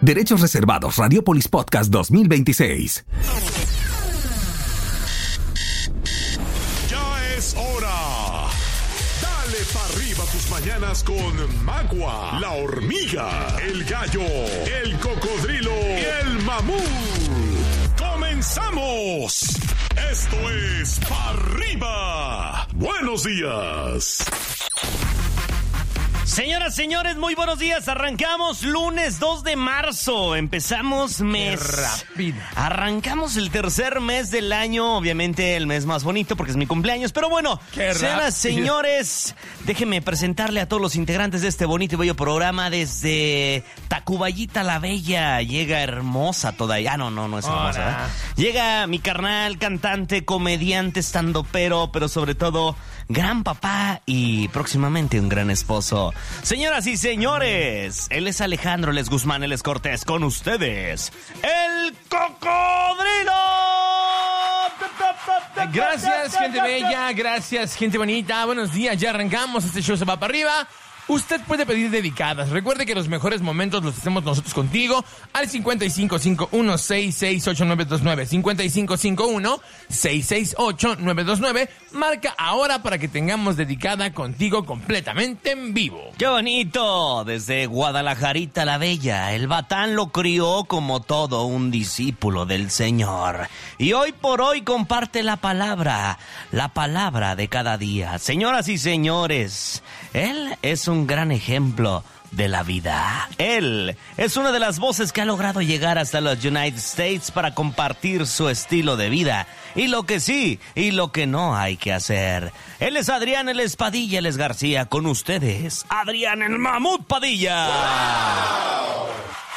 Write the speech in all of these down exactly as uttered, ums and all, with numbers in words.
Derechos reservados. Radiopolis Podcast dos mil veintiséis. Ya es hora. Dale pa' arriba tus mañanas con Magua, la hormiga, el gallo, el cocodrilo y el mamut. ¡Comenzamos! Esto es Pa' Arriba. Buenos días. Señoras, señores, muy buenos días. Arrancamos lunes dos de marzo. Empezamos mes. Qué rápido. Arrancamos el tercer mes del año. Obviamente el mes más bonito porque es mi cumpleaños. Pero bueno, Qué señoras, señores, déjenme presentarle a todos los integrantes de este bonito y bello programa desde Tacubayita la Bella. Llega hermosa todavía. Ah, no, no, no es hermosa. ¿eh? Llega mi carnal, cantante, comediante, estandopero, pero sobre todo gran papá y próximamente un gran esposo. Señoras y señores, él es Alejandro, él es Guzmán, él es Cortés. Con ustedes, el cocodrilo. Gracias, gente bella, gracias, gente bonita. Buenos días, ya arrancamos, este show se va para arriba. Usted puede pedir dedicadas. Recuerde que los mejores momentos los hacemos nosotros contigo al cincuenta y cinco cincuenta y uno, sesenta y seis ocho nueve dos nueve. cincuenta y cinco cincuenta y uno, sesenta y seis ocho nueve dos nueve. Marca ahora para que tengamos dedicada contigo completamente en vivo. ¡Qué bonito! Desde Guadalajarita la Bella, el Batán lo crió como todo un discípulo del Señor. Y hoy por hoy comparte la palabra, la palabra de cada día. Señoras y señores, él es un un gran ejemplo de la vida. Él es una de las voces que ha logrado llegar hasta los United States para compartir su estilo de vida y lo que sí y lo que no hay que hacer. Él es Adrián, él es Padilla, él es García. Con ustedes, Adrián el Mamut Padilla. ¡Wow!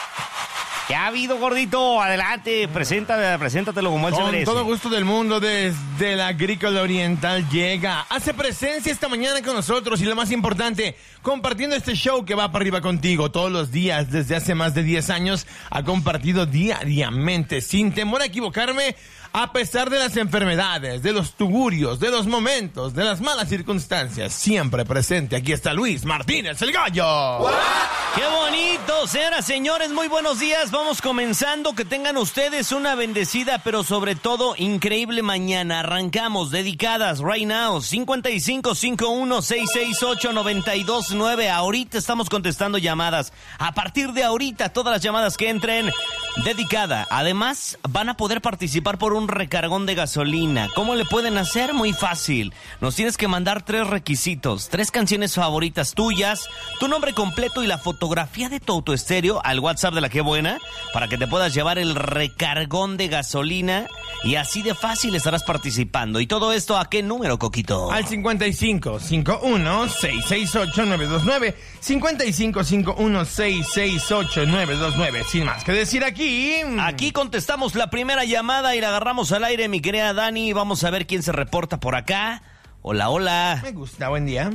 ¿Qué ha habido, gordito? Adelante, preséntate, preséntatelo como él se merece. Con todo gusto del mundo, desde la Agrícola Oriental llega. Hace presencia esta mañana con nosotros y lo más importante, compartiendo este show que va para arriba contigo todos los días. Desde hace más de diez años ha compartido diariamente, sin temor a equivocarme, a pesar de las enfermedades, de los tugurios, de los momentos, de las malas circunstancias. Siempre presente, aquí está Luis Martínez, el gallo. ¡Wow! ¡Qué bonito! Señoras, señores, muy buenos días. Vamos comenzando. Que tengan ustedes una bendecida, pero sobre todo increíble mañana. Arrancamos, dedicadas, right now, cincuenta y cinco cincuenta y uno, sesenta y seis ocho noventa y dos nueve. Ahorita estamos contestando llamadas. A partir de ahorita, todas las llamadas que entren, dedicada. Además, van a poder participar por un recargón de gasolina. ¿Cómo le pueden hacer? Muy fácil. Nos tienes que mandar tres requisitos, tres canciones favoritas tuyas, tu nombre completo y la fotografía de tu autoestéreo al WhatsApp de La Qué Buena para que te puedas llevar el recargón de gasolina y así de fácil estarás participando. ¿Y todo esto a qué número, Coquito? Al cincuenta y cinco cincuenta y uno, sesenta y seis ocho nueve dos nueve. cincuenta y cinco cincuenta y uno, sesenta y seis ocho nueve dos nueve. Sin más que decir aquí. Aquí contestamos la primera llamada y la agarramos al aire, mi querida Dani. Vamos a ver quién se reporta por acá. Hola, hola. Me gusta, buen día.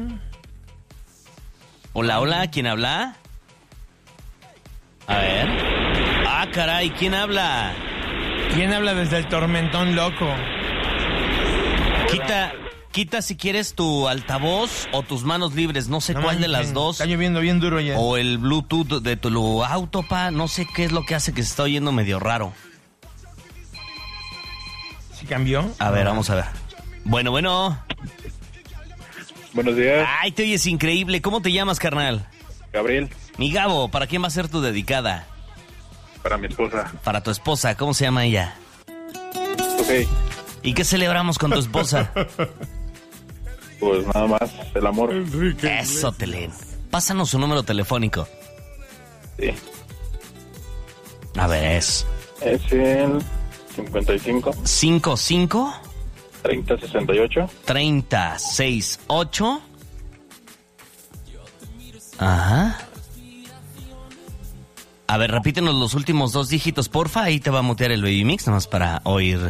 Hola, hola, ¿quién habla? A ver. Ah, caray, ¿quién habla? ¿Quién habla desde el tormentón loco? Quita, quita si quieres tu altavoz o tus manos libres, no sé no cuál de las dos. Está lloviendo bien duro ya. O el Bluetooth de tu auto, pa, no sé qué es lo que hace que se está oyendo medio raro. ¿Sí cambió? A ver, vamos a ver. Bueno, bueno. Buenos días. Ay, te oyes increíble. ¿Cómo te llamas, carnal? Gabriel. Mi Gabo, ¿para quién va a ser tu dedicada? Para mi esposa. Para tu esposa, ¿cómo se llama ella? Ok. ¿Y qué celebramos con tu esposa? Pues nada más, el amor. Eso, Telén. Pásanos su número telefónico. Sí. A ver, es... Es el cincuenta y cinco. ¿cincuenta y cinco? treinta sesenta y ocho. treinta sesenta y ocho. Ajá. A ver, repítenos los últimos dos dígitos, porfa. Ahí te va a mutear el Baby Mix, nomás para oír.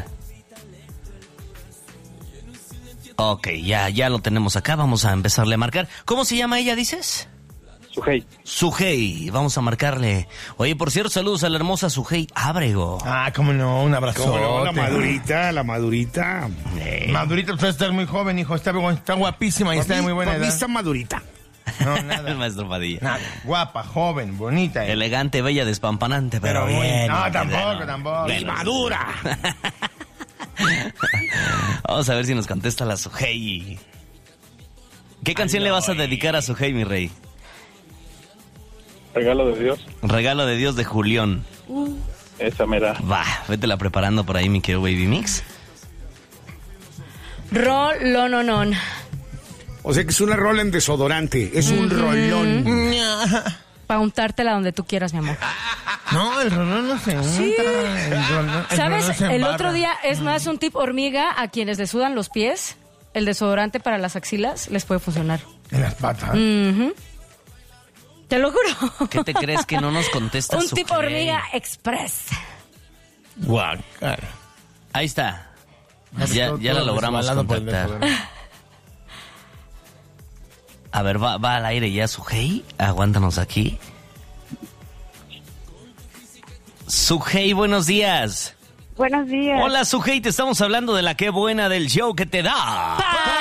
Ok, ya, ya lo tenemos acá. Vamos a empezarle a marcar. ¿Cómo se llama ella, dices? Sujei. Sujei, vamos a marcarle. Oye, por cierto, saludos a la hermosa Sujei Ábrego. Ah, cómo no, un abrazo. ¿Cómo no? La madurita, la madurita. Eh. Madurita, tú estás muy joven, hijo. Está, está guapísima y está de muy buena edad. Está madurita. No, El nada. maestro Padilla. Nada. Guapa, joven, bonita. Elegante, bella, despampanante, pero, Pero muy- bien. no, bien, tampoco, bien. tampoco. Bien. Y madura. Vamos a ver si nos contesta la Sujei. ¿Qué canción le vas a dedicar a Sujei, mi rey? Regalo de Dios. Regalo de Dios de Julián. Esa mera. Va, vétela preparando por ahí, mi querido Baby Mix. Rolononon. O sea que es una rola en desodorante. Es un rolón. Para untártela donde tú quieras, mi amor. No, el rolón no se unta. El rolón- el ¿Sabes? rolón se El embarra. otro día, es más, un tip hormiga a quienes les sudan los pies, el desodorante para las axilas les puede funcionar. En las patas. Ujú. Te lo juro. ¿Qué te crees que no nos contesta Un Sujei? tip hormiga express. Guacara. Ahí está. Ya, ya la Todo logramos resbalado por el contactar. desodorante. A ver, va, va al aire ya, Sujei. Aguántanos aquí. Sujei, buenos días. Buenos días. Hola, Sujei, te estamos hablando de la qué buena del show que te da.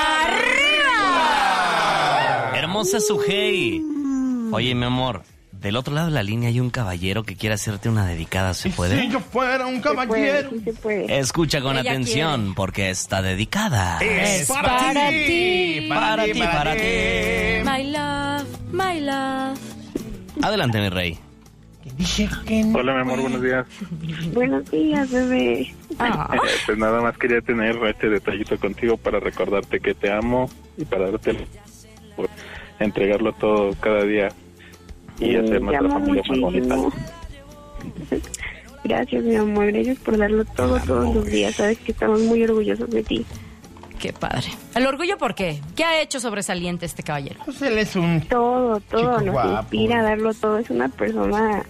Hermosa Sujei. Oye, mi amor, del otro lado de la línea hay un caballero que quiere hacerte una dedicada, ¿se Si puede? yo fuera un Se puede, caballero. sí se puede. Escucha con Ella atención, quiere. porque está dedicada. Es para ti. Para ti, para ti. My love, my love. Adelante, mi rey. Dije que no. Hola, mi amor, buenos días. Buenos días, bebé. Ah. Eh, pues nada más quería tener este detallito contigo para recordarte que te amo y para darte por entregarlo todo cada día y hacer Te nuestra amo familia más bonita. muchísimo. Gracias, mi amor. Gracias por darlo todo todos los días. Sabes que estamos muy orgullosos de ti. Qué padre. ¿El orgullo por qué? ¿Qué ha hecho sobresaliente este caballero? Pues él es un... Todo, todo Chico nos guapo. inspira a darlo todo. Es una persona...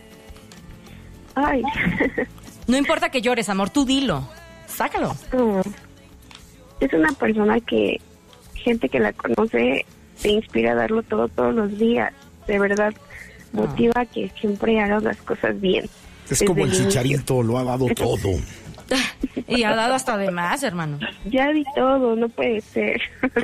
Ay. No importa que llores, amor, tú dilo. Sácalo. No. Es una persona que gente que la conoce te inspira a darlo todo todos los días. De verdad, motiva a que siempre hagas las cosas bien. Es como el Desde inicio. chicharito, lo ha dado todo. Y ha dado hasta de más, hermano. Ya di todo, no puede ser.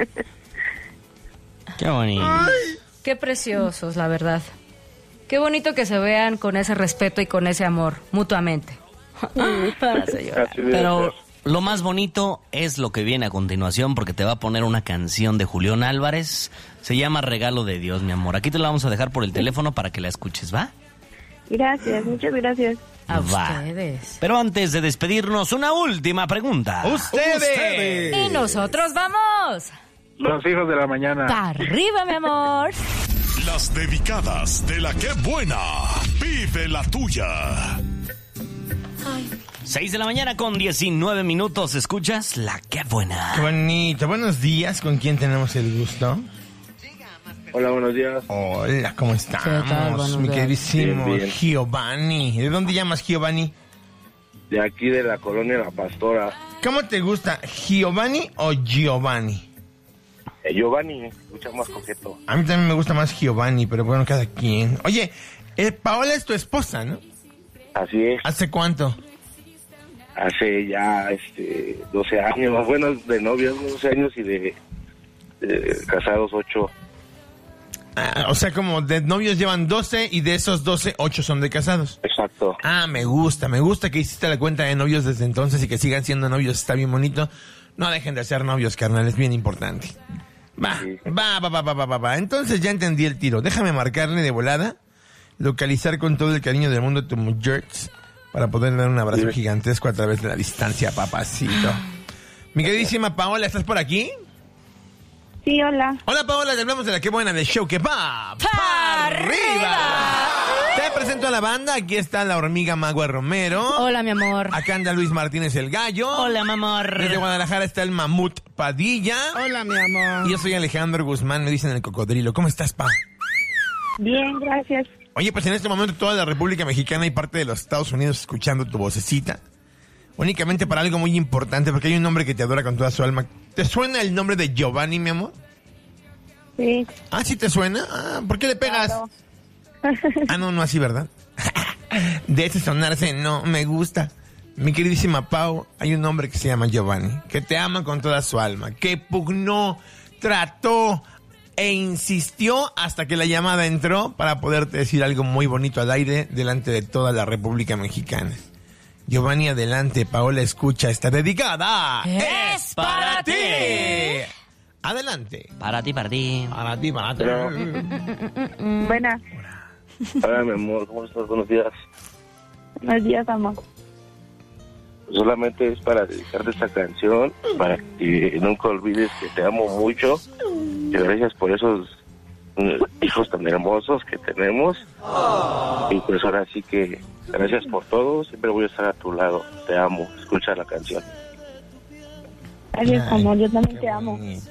Qué bonito. Qué preciosos, la verdad. Qué bonito que se vean con ese respeto y con ese amor, mutuamente. Para hacer llorar. Así debe Pero ser. lo más bonito es lo que viene a continuación, porque te va a poner una canción de Julián Álvarez. Se llama Regalo de Dios, mi amor. Aquí te la vamos a dejar por el teléfono para que la escuches, ¿va? Gracias, muchas gracias. A Va. ustedes. Pero antes de despedirnos, una última pregunta. ¡Ustedes! Y nosotros vamos. Los hijos de la mañana. Para arriba, mi amor. Las dedicadas de la que buena. Vive la tuya. seis de la mañana con diecinueve minutos. ¿Escuchas? La qué Qué buena. bonito. Buenos días. ¿Con quién tenemos el gusto? Hola, buenos días. Hola, ¿cómo estamos? ¿Qué tal? Buenos Mi días. queridísimo Bien, bien. Giovanni. ¿De dónde llamas Giovanni? De aquí de la colonia La Pastora. ¿Cómo te gusta? ¿Giovanni o Giovanni? Eh, Giovanni, mucho más coqueto. A mí también me gusta más Giovanni, pero bueno, cada quien. Oye, eh, Paola es tu esposa, ¿no? Así es. ¿Hace cuánto? Hace ya este doce años, bueno, de novios doce años y de, de casados ocho. Ah, o sea, como de novios llevan doce y de esos doce, ocho son de casados. Exacto. Ah, me gusta, me gusta que hiciste la cuenta de novios desde entonces y que sigan siendo novios, está bien bonito. No dejen de ser novios, carnal, es bien importante. Va, Sí. va, va, va, va, va, va, va. Entonces ya entendí el tiro. Déjame marcarle de volada, localizar con todo el cariño del mundo a tu mujer para poder dar un abrazo Sí. gigantesco a través de la distancia, papacito. Mi queridísima Paola, ¿estás por aquí? Sí, hola. Hola Paola, te hablamos de la que buena del show que va ¡Pa' arriba! Te presento a la banda, aquí está la hormiga Magua Romero. Hola, mi amor. Acá anda Luis Martínez el Gallo. Hola, mi amor. Desde Guadalajara está el Mamut Padilla. Hola, mi amor. Y yo soy Alejandro Guzmán, me dicen el cocodrilo. ¿Cómo estás, Pa? Bien, gracias. Oye, pues en este momento toda la República Mexicana y parte de los Estados Unidos escuchando tu vocecita. Únicamente para algo muy importante, porque hay un hombre que te adora con toda su alma. ¿Te suena el nombre de Giovanni, mi amor? Sí. Ah, ¿sí te suena? Ah, ¿por qué le pegas? Claro. Ah, no, no así, ¿verdad? De ese sonarse, no, me gusta. Mi queridísima Pau, hay un hombre que se llama Giovanni, que te ama con toda su alma, que pugnó, trató e insistió hasta que la llamada entró para poderte decir algo muy bonito al aire delante de toda la República Mexicana. Giovanni, adelante. Paola escucha, está dedicada. ¡Es para ti! Adelante. Para ti, para ti. Para ti, para ti. Buenas. Hola, mi amor, ¿cómo estás? Buenos días. Buenos días, amor. Solamente es para dedicarte esta canción, para que nunca olvides que te amo mucho, que gracias por esos eh, hijos tan hermosos que tenemos. Y pues ahora sí que gracias por todo, siempre voy a estar a tu lado. Te amo, escucha la canción. Gracias, Ay, amor, yo también qué te amo. bonito.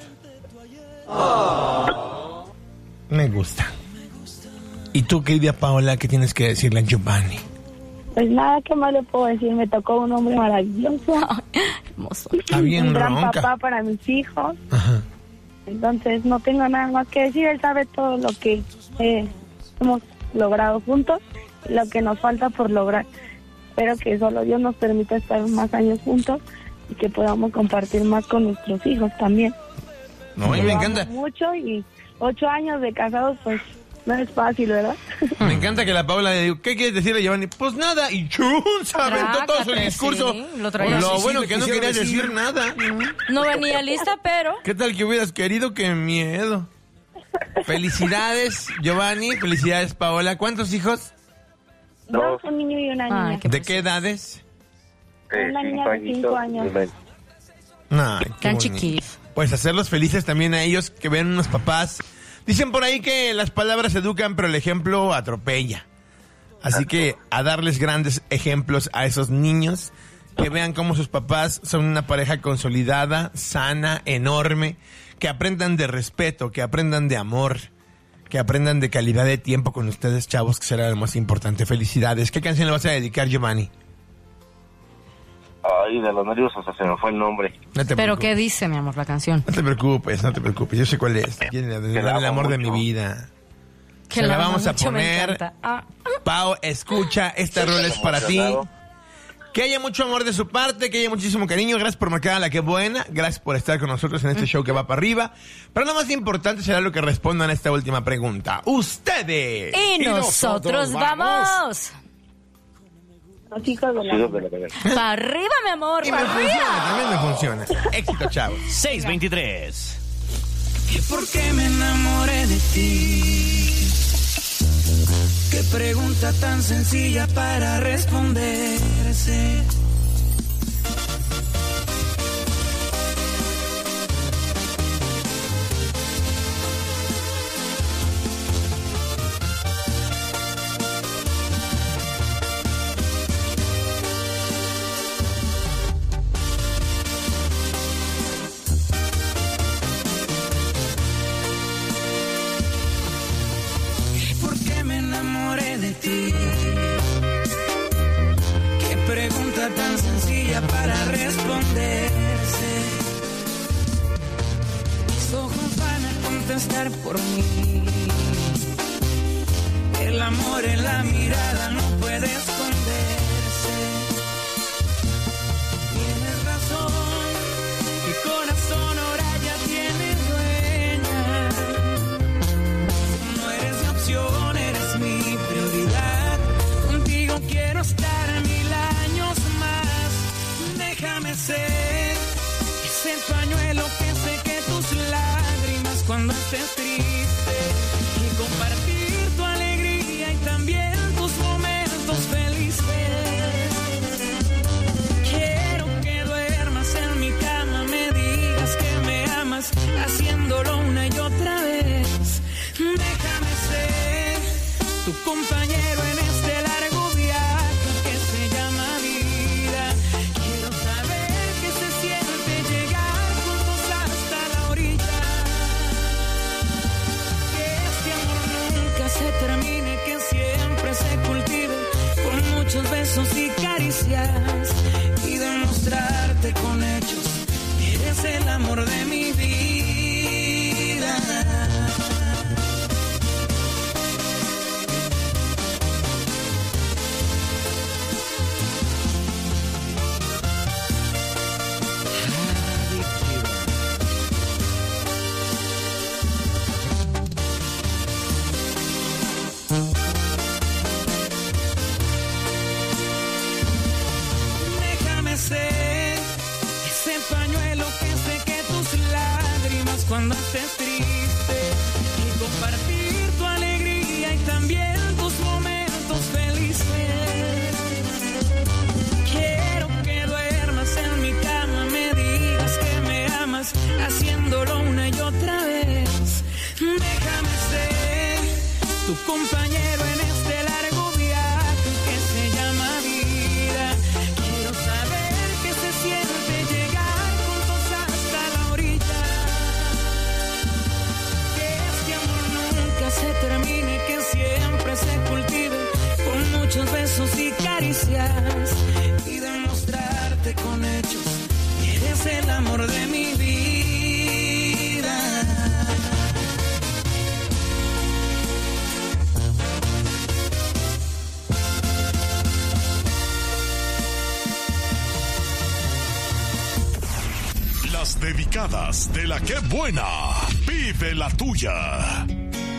Me gusta. ¿Y tú, querida Paola, qué tienes que decirle a Giovanni? Pues nada, ¿qué más le puedo decir? Me tocó un hombre maravilloso. Hermoso. Está bien un gran ronca. papá para mis hijos. Ajá. Entonces no tengo nada más que decir. Él sabe todo lo que eh, hemos logrado juntos y lo que nos falta por lograr. Espero que solo Dios nos permita estar más años juntos y que podamos compartir más con nuestros hijos también. No, y me Lo amo encanta. mucho y ocho años de casados, pues no es fácil, ¿verdad? Me encanta que la Paola le diga, ¿qué quieres decirle a Giovanni? Pues nada, y chun, se aventó todo su Trácate, discurso. sí, lo traía. Lo Sí, sí, bueno lo que no quisieron querías decir. decir nada. No venía lista, pero... ¿Qué tal que hubieras querido? ¡Qué miedo! Felicidades, Giovanni. Felicidades, Paola. ¿Cuántos hijos? Dos, un niño y una Ay, niña. qué ¿De qué edades? Eh, Una cinco niña de añitos, cinco años. y ven. Ay, qué Tan bonito. chiquitos. Pues hacerlos felices también a ellos, que vean unos papás. Dicen por ahí que las palabras educan, pero el ejemplo atropella. Así que a darles grandes ejemplos a esos niños, que vean cómo sus papás son una pareja consolidada, sana, enorme, que aprendan de respeto, que aprendan de amor, que aprendan de calidad de tiempo con ustedes, chavos, que será lo más importante. Felicidades. ¿Qué canción le vas a dedicar, Giovanni? Ay, de los nervios hasta se me fue el nombre. No te ¿Pero preocupes. qué dice, mi amor, la canción? No te preocupes, no te preocupes. Yo sé cuál es. Quiere Que dar la el amo amor de mi mucho. vida. Que Se la amo vamos a mucho, me poner. encanta. Ah. Pau, escucha, esta Estoy rola es para ti. emocionado. Que haya mucho amor de su parte, que haya muchísimo cariño. Gracias por marcar a la que buena. Gracias por estar con nosotros en este show que va para arriba. Pero lo más importante será lo que respondan a esta última pregunta. Ustedes. Y nosotros vamos. Los hijos de Hijos la... de la bebé. Para arriba, mi amor, Y me para funciona, arriba. también me funciona. Éxito, chavos. seis veintitrés. ¿Y por qué me enamoré de ti? Qué pregunta tan sencilla para responderse. ¿Por qué me enamoré de ti? Qué pregunta tan sencilla para responderse. Mis ojos van a contestar por mí. El amor en la mirada no puede esconderse. Tienes razón, mi corazón ahora ya tiene dueña. No eres mi opción, eres mi prioridad. Contigo quiero estar mil años más. Déjame ser ese pañuelo que seque tus lágrimas cuando estés triste. Y compartir tu alegría y también tus momentos felices. Quiero que duermas en mi cama, me digas que me amas, haciéndolo una y otra vez. Déjame ser tu compañero en este largo viaje que se llama vida. Quiero saber qué se siente llegar juntos hasta la orilla. Que este amor nunca se termine, que siempre se cultive con muchos besos y caricias. Y demostrarte con hechos que eres el amor de mi vida. compañero en este largo viaje que se llama vida. Quiero saber qué se siente llegar juntos hasta la orilla. Que este amor nunca se termine, que siempre se cultive con muchos besos y caricias, y demostrarte con hechos que eres el amor de mi vida. Las dedicadas de la que buena. Vive la tuya.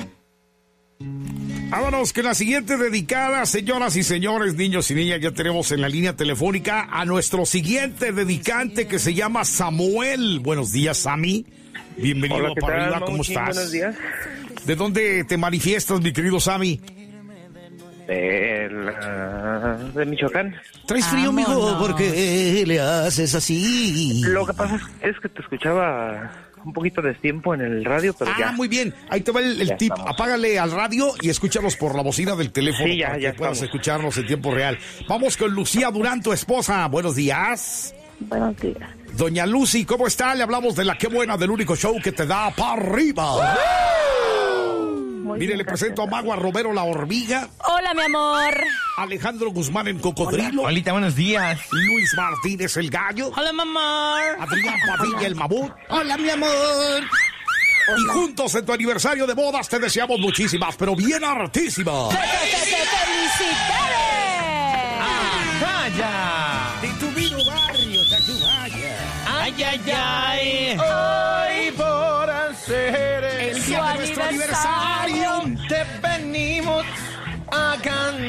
Vámonos con la siguiente dedicada, señoras y señores, niños y niñas. Ya tenemos en la línea telefónica a nuestro siguiente dedicante que se llama Samuel. Buenos días, Sammy. Bienvenido. Hola, ¿qué para tal, arriba, ¿cómo Mauchi? estás? Buenos días. ¿De dónde te manifiestas, mi querido Sammy? De, la- de Michoacán. ¿Traes frío, mijo? ¿Por qué le haces así? Lo que pasa es, es que te escuchaba un poquito de tiempo en el radio, pero Ah, ya. muy bien. Ahí te va el, el Ya tip. estamos. Apágale al radio y escúchanos por la bocina del teléfono Sí, ya, para ya que puedas estamos. escucharnos en tiempo real. Vamos con Lucía Durán, tu esposa. Buenos días. Buenos días. Doña Lucy, ¿cómo está? Le hablamos de la que buena, del único show que te da para arriba. Muy Mire, bien, le presento a gracias. Magua Romero, la hormiga. Hola, mi amor. Alejandro Guzmán en Cocodrilo. Olita, buenos días. Luis Martínez, el gallo. Hola, mamá. Adrián Padilla, el mamut. Hola, mi amor. Y juntos en tu aniversario de bodas te deseamos muchísimas, pero bien hartísimas. ¡Felicidades! ¡Calla! De tu vino barrio, Tacubaya. Ay, ay, ay. Hoy por hacer El el día de nuestro aniversario. te venimos a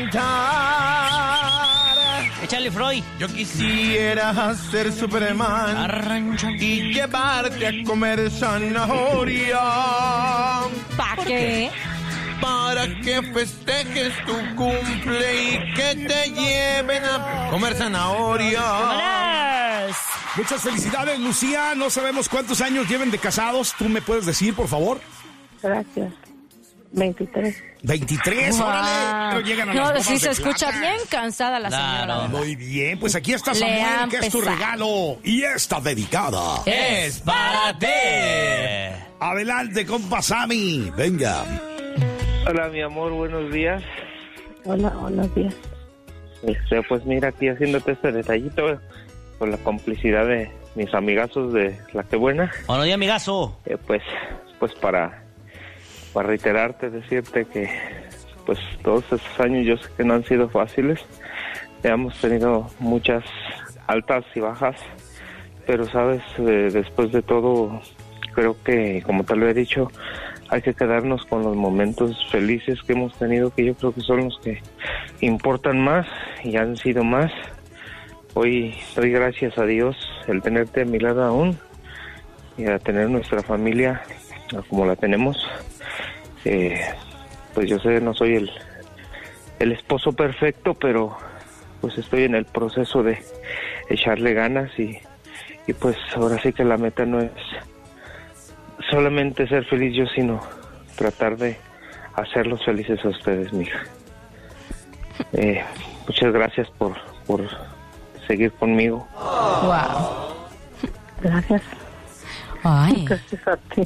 cantar. Échale, Freud. Yo quisiera ser Superman Arrancha. y llevarte a comer zanahoria ¿Para qué? para que festejes tu cumple y que te lleven a comer zanahoria. ¡Vámonos! Muchas felicidades, Lucía. No sabemos cuántos años lleven de casados. ¿Tú me puedes decir, por favor? Gracias. veintitrés. veintitrés, Wow. órale. Pero llegan a las No, bodas sí de se escucha plata. bien cansada la Claro. señora. Muy bien, pues aquí está Le Samuel, han que es tu pesado. regalo. Y está dedicada. Es para ti. Adelante, compa Sammy. Venga. Hola, mi amor, buenos días. Hola, buenos días. Este, pues mira, aquí haciéndote este detallito con la complicidad de mis amigazos de La Que Buena. Buenos días, amigazo. Eh, pues, pues para, para reiterarte, decirte que pues todos esos años yo sé que no han sido fáciles. Hemos tenido muchas altas y bajas, pero sabes, eh, después de todo, creo que, como te lo he dicho, hay que quedarnos con los momentos felices que hemos tenido, que yo creo que son los que importan más y han sido más. Hoy doy gracias a Dios el tenerte a mi lado aún y a tener nuestra familia como la tenemos. Eh, pues yo sé, no soy el, el esposo perfecto, pero pues estoy en el proceso de echarle ganas y, y pues ahora sí que la meta no es solamente ser feliz yo, sino tratar de hacerlos felices a ustedes, mija. Eh, muchas gracias por, por seguir conmigo. Wow. Gracias. Ay, Gracias a ti.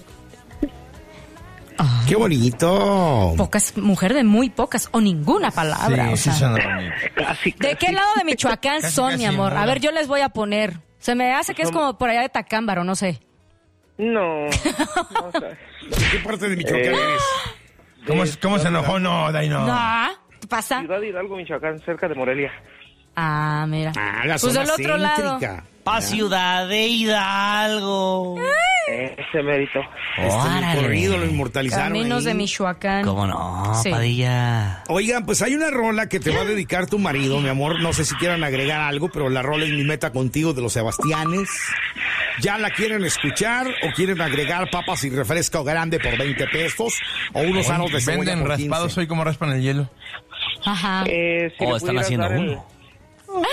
Qué bonito. pocas, mujer de muy pocas o ninguna palabra. o Sí, sí, sea. suena bonito. Casi, ¿De casi. qué lado de Michoacán Casi, son, casi mi amor? A ninguna. ver, yo les voy a poner. Se me hace que es como por allá de Tacámbaro, no sé. No. no, o sea, ¿De qué parte de Michoacán Eh. eres? ¿Cómo, cómo se enojó? No, Daino. No, ¿qué pasa? Ciudad Hidalgo, Michoacán, cerca de Morelia. Ah, mira. Ah, la Pues zona del otro lado. céntrica. Pa' Ciudad de Hidalgo. Ese mérito. Este corrido lo inmortalizaron Caminos ahí. de Michoacán. ¿Cómo no, Sí. Padilla? Oigan, pues hay una rola que te va a dedicar tu marido, mi amor. No sé si quieran agregar algo, pero la rola es Mi Meta Contigo de los Sebastianes. ¿Ya la quieren escuchar o quieren agregar papas y refresco grande por veinte pesos o unos aros de cebolla Venden por raspados quince? hoy como raspan el hielo. Ajá. Eh, si Oh, le están pudieras haciendo dar el- uno.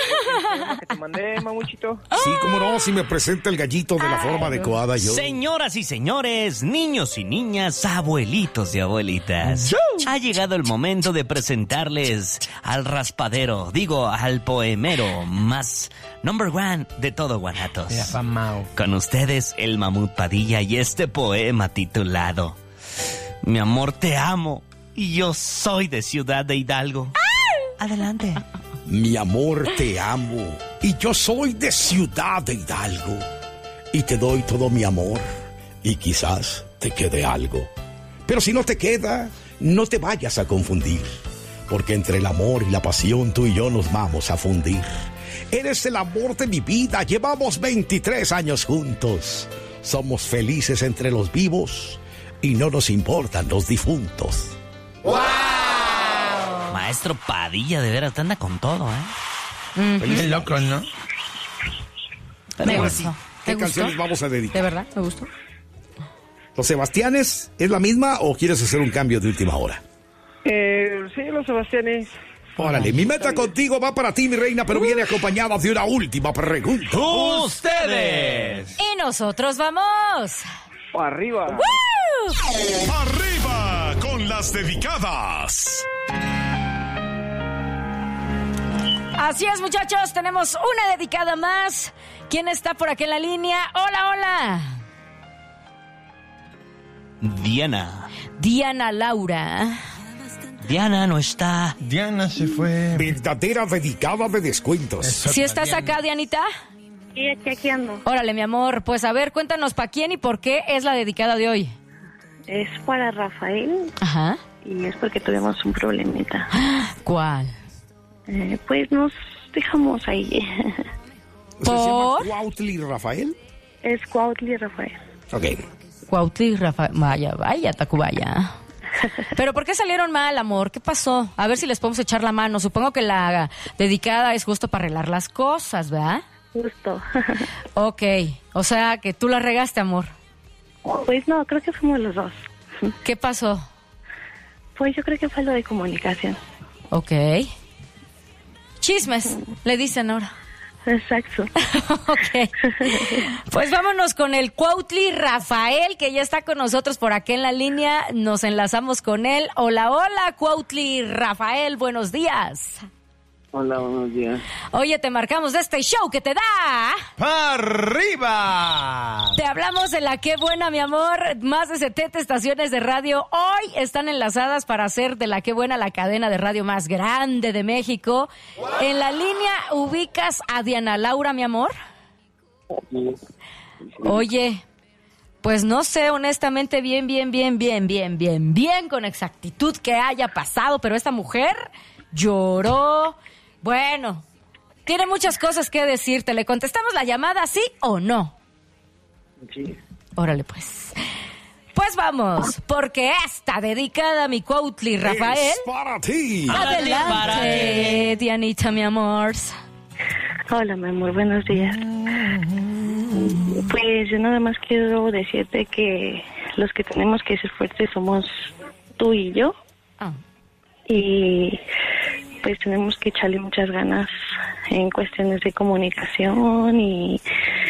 que te mandé, mamuchito. Sí, cómo no, si me presenta el gallito de la forma adecuada yo. Señoras y señores, niños y niñas, abuelitos y abuelitas, ha llegado el momento de presentarles al raspadero, digo, al poemero más number one de todo Guanatos. Con ustedes, el Mamut Padilla y este poema titulado Mi amor, te amo y yo soy de Ciudad de Hidalgo. Adelante. Mi amor, te amo y yo soy de Ciudad de Hidalgo y te doy todo mi amor y quizás te quede algo. Pero si no te queda, no te vayas a confundir, porque entre el amor y la pasión tú y yo nos vamos a fundir. Eres el amor de mi vida, llevamos veintitrés años juntos. Somos felices entre los vivos y no nos importan los difuntos. ¡Wow! Maestro Padilla, de veras, te anda con todo, ¿eh? Mm. Feliz loco, ¿no? Me gustó. ¿Qué canciones vamos a dedicar? De verdad, me gustó. ¿Los Sebastianes es la misma o quieres hacer un cambio de última hora? Eh, sí, los Sebastianes. Órale, mi meta contigo va para ti, mi reina, pero viene acompañada de una última pregunta. ¡Ustedes! Y nosotros vamos. ¡Para arriba! ¡Woo! ¡Arriba con las dedicadas! Así es, muchachos, tenemos una dedicada más. ¿Quién está por aquí en la línea? Hola, hola. Diana. Diana Laura. Diana no está. Diana se fue. Verdadera dedicada de descuentos. ¿Sí estás acá, Dianita? Sí, aquí, aquí ando. Órale, mi amor, pues a ver, cuéntanos para quién y por qué es la dedicada de hoy. Es para Rafael. Ajá. Y es porque tuvimos un problemita. ¿Cuál? Eh, pues nos dejamos ahí. ¿Se llama Cuautli Rafael? Es Cuautli Rafael. Ok. Cuautli Rafael. Vaya, vaya, Tacubaya. ¿Pero por qué salieron mal, amor? ¿Qué pasó? A ver si les podemos echar la mano. Supongo que la dedicada es justo para arreglar las cosas, ¿verdad? Justo. Ok. O sea, que tú la regaste, amor. Pues no, creo que fuimos los dos. ¿Qué pasó? Pues yo creo que fue lo de comunicación. Ok. Chismes, le dicen ahora. Exacto. Ok. Pues vámonos con el Cuautli Rafael, que ya está con nosotros por aquí en la línea. Nos enlazamos con él. Hola, hola, Cuautli Rafael, buenos días. Hola, buenos días. Oye, te marcamos de este show que te da... ¡Para arriba! Te hablamos de la Qué Buena, mi amor. Más de setenta estaciones de radio hoy están enlazadas para hacer de la Qué Buena la cadena de radio más grande de México. ¡Wow! En la línea ubicas a Diana Laura, mi amor. Sí. Oye, pues no sé honestamente bien, bien, bien, bien, bien, bien, bien con exactitud qué haya pasado, pero esta mujer lloró. Bueno, tiene muchas cosas que decirte. ¿Le contestamos la llamada, sí o no? Sí. Órale, pues. Pues vamos, porque esta dedicada a mi Cuautli Rafael. Es para ti. Adelante, para ti. Dianita, mi amor. Hola, mi amor, buenos días. Pues yo nada más quiero decirte que los que tenemos que ser fuertes somos tú y yo. Ah. Y pues tenemos que echarle muchas ganas en cuestiones de comunicación y,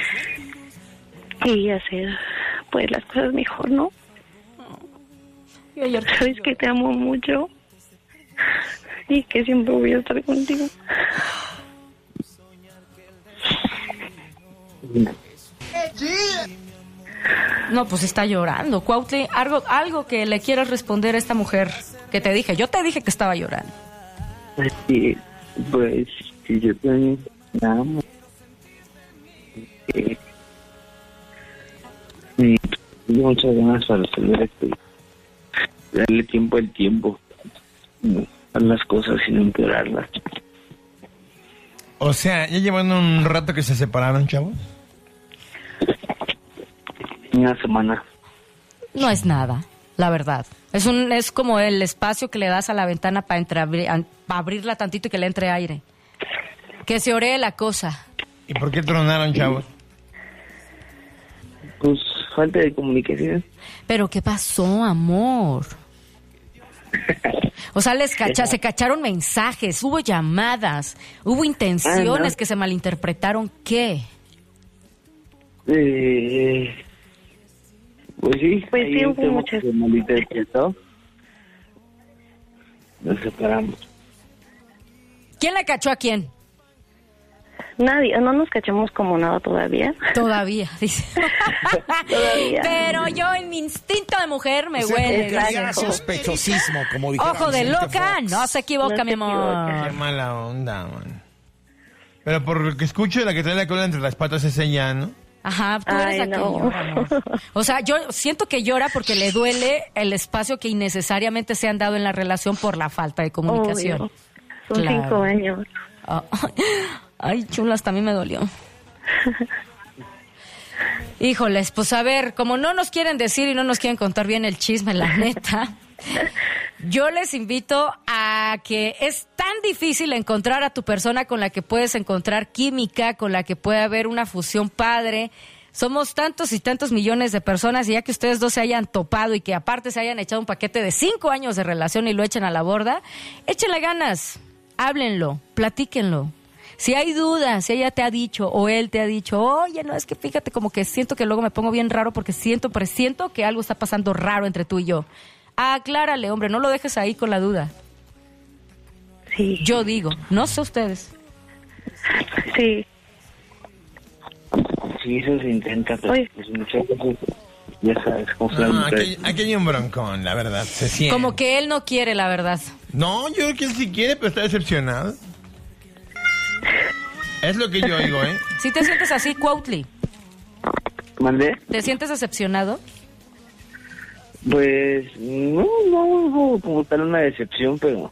y hacer pues las cosas mejor, ¿no? Sabes que te amo mucho y que siempre voy a estar contigo. No, pues está llorando. Cuautli, algo, algo que le quieras responder a esta mujer que te dije. Yo te dije que estaba llorando. Sí, pues sí, yo también la amo. Eh, y tengo muchas ganas para resolver esto. Darle tiempo al tiempo. A las cosas sin empeorarlas. O sea, ¿ya llevan un rato que se separaron, chavos? Una semana. No es nada, la verdad. Es un es como el espacio que le das a la ventana para abrirla tantito y que le entre aire. Que se oree la cosa. ¿Y por qué tronaron, chavos? Pues falta de comunicación. ¿Pero qué pasó, amor? O sea, les cacha, se cacharon mensajes, hubo llamadas, hubo intenciones ah, no. que se malinterpretaron. ¿Qué? Eh, pues sí, Pues hay sí, un hubo tema muchas. que se malinterpretó. Nos separamos. ¿Quién le cachó a quién? Nadie, no nos cachamos como nada todavía. Todavía, dice. Todavía. Pero yo en mi instinto de mujer me Ese huele. podría dice. sospechosismo, como dijera Ojo de Vicente loca, Fox. no se equivoca, No mi se amor. Qué mala onda, man. Pero por lo que escucho, la que trae la cola entre las patas es ella, ¿no? Ajá, tú eres Ay, la que no. llora, amor. O sea, yo siento que llora porque le duele el espacio que innecesariamente se han dado en la relación por la falta de comunicación. Obvio. Son Claro. cinco años. Ah, ay, chulas, también me dolió. Híjoles, pues a ver, como no nos quieren decir y no nos quieren contar bien el chisme, la neta, yo les invito a que es tan difícil encontrar a tu persona con la que puedes encontrar química, con la que puede haber una fusión padre. Somos tantos y tantos millones de personas y ya que ustedes dos se hayan topado y que aparte se hayan echado un paquete de cinco años de relación y lo echen a la borda, échenle ganas, háblenlo, platíquenlo. Si hay dudas, si ella te ha dicho o él te ha dicho, oye, no, es que fíjate como que siento que luego me pongo bien raro porque siento, presiento que algo está pasando raro entre tú y yo. Aclárale, hombre, no lo dejes ahí con la duda. Sí. Yo digo, no sé ustedes. Sí. Sí, eso se intenta, pero Oye. pues muchas veces, ya sabes cómo son las No, mujeres. aquí, aquí hay un broncón, la verdad. Se siente. Como que él no quiere, la verdad. No, yo creo que él sí quiere, pero está decepcionado. Es lo que yo oigo, ¿eh? Si te sientes así, Cuautli, ¿Mandé? ¿te sientes decepcionado? Pues no, no hubo como tal una decepción, pero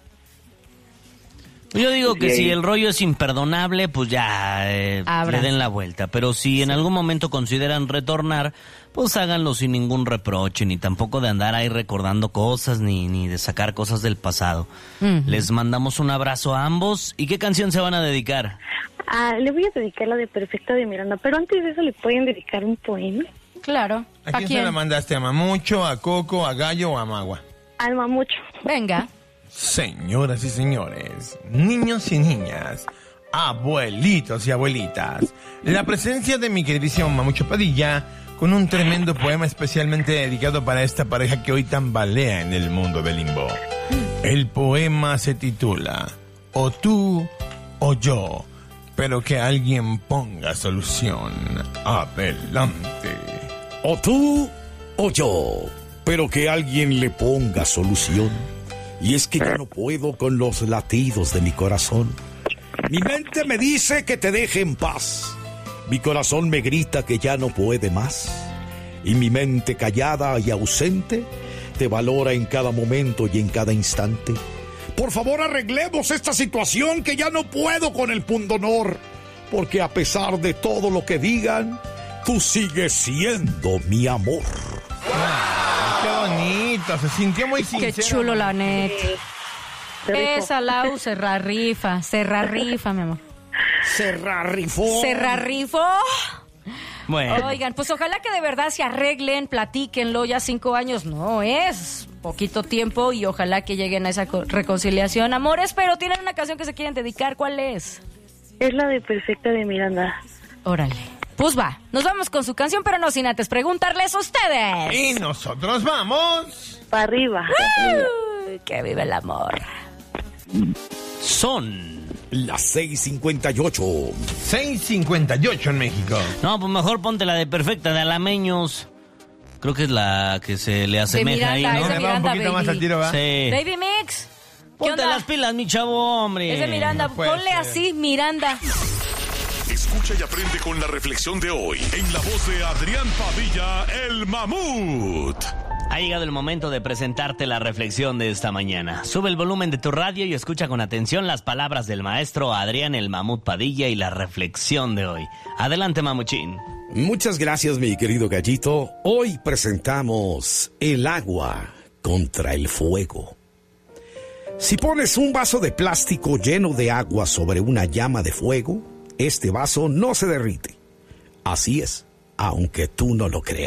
Yo digo que Sí. si el rollo es imperdonable, pues ya eh, Abran. le den la vuelta. Pero si en algún momento consideran retornar, pues háganlo sin ningún reproche, ni tampoco de andar ahí recordando cosas, ni, ni de sacar cosas del pasado. Ujú. Les mandamos un abrazo a ambos. ¿Y qué canción se van a dedicar? Ah, le voy a dedicar la de Perfecta de Miranda, pero antes de eso le pueden dedicar un poema. Claro. ¿A quién, se la mandaste? ¿A Mamucho, a Coco, a Gallo o a Magua? Alma mucho. Venga. Señoras y señores, niños y niñas, abuelitos y abuelitas, la presencia de mi queridísimo Mamucho Padilla con un tremendo poema especialmente dedicado para esta pareja que hoy tambalea en el mundo del limbo. El poema se titula O tú o yo, pero que alguien ponga solución. Adelante. O tú o yo, pero que alguien le ponga solución. Y es que ya no puedo con los latidos de mi corazón. Mi mente me dice que te deje en paz. Mi corazón me grita que ya no puede más. Y mi mente callada y ausente te valora en cada momento y en cada instante. Por favor, arreglemos esta situación que ya no puedo con el pundonor. Porque a pesar de todo lo que digan, tú sigues siendo mi amor. Qué bonito, se sintió muy Qué sincero. chulo, la neta. Qué rico. Esa Lau se rarrifa, se rarrifa, mi amor. Se rarrifó. Se rarrifó. Bueno, Oigan, pues ojalá que de verdad se arreglen, platíquenlo, ya cinco años no es poquito tiempo y ojalá que lleguen a esa co- reconciliación. Amores, pero tienen una canción que se quieren dedicar, ¿cuál es? Es la de Perfecta de Miranda. Órale. Pues va, nos vamos con su canción, pero no sin antes preguntarles a ustedes. Y nosotros vamos. Para arriba. Uy, que vive el amor. son... Las seis cincuenta y ocho. seis cincuenta y ocho en México. No, pues mejor ponte la de Perfecta de Alameños. Creo que es la que se le asemeja ahí, Miranda, ¿no? es de Se va un Miranda, poquito más baby. al tiro, ¿va? Sí. Baby Mix. ¿Qué Ponte onda? las pilas, mi chavo, hombre. Es de Miranda, No puede ponle ser. así, Miranda. Escucha y aprende con la reflexión de hoy en la voz de Adrián Padilla, el Mamut. Ha llegado el momento de presentarte la reflexión de esta mañana. Sube el volumen de tu radio y escucha con atención las palabras del maestro Adrián el Mamut Padilla y la reflexión de hoy. Adelante, Mamuchín. Muchas gracias, mi querido gallito. Hoy presentamos el agua contra el fuego. Si pones un vaso de plástico lleno de agua sobre una llama de fuego, este vaso no se derrite. Así es, aunque tú no lo creas.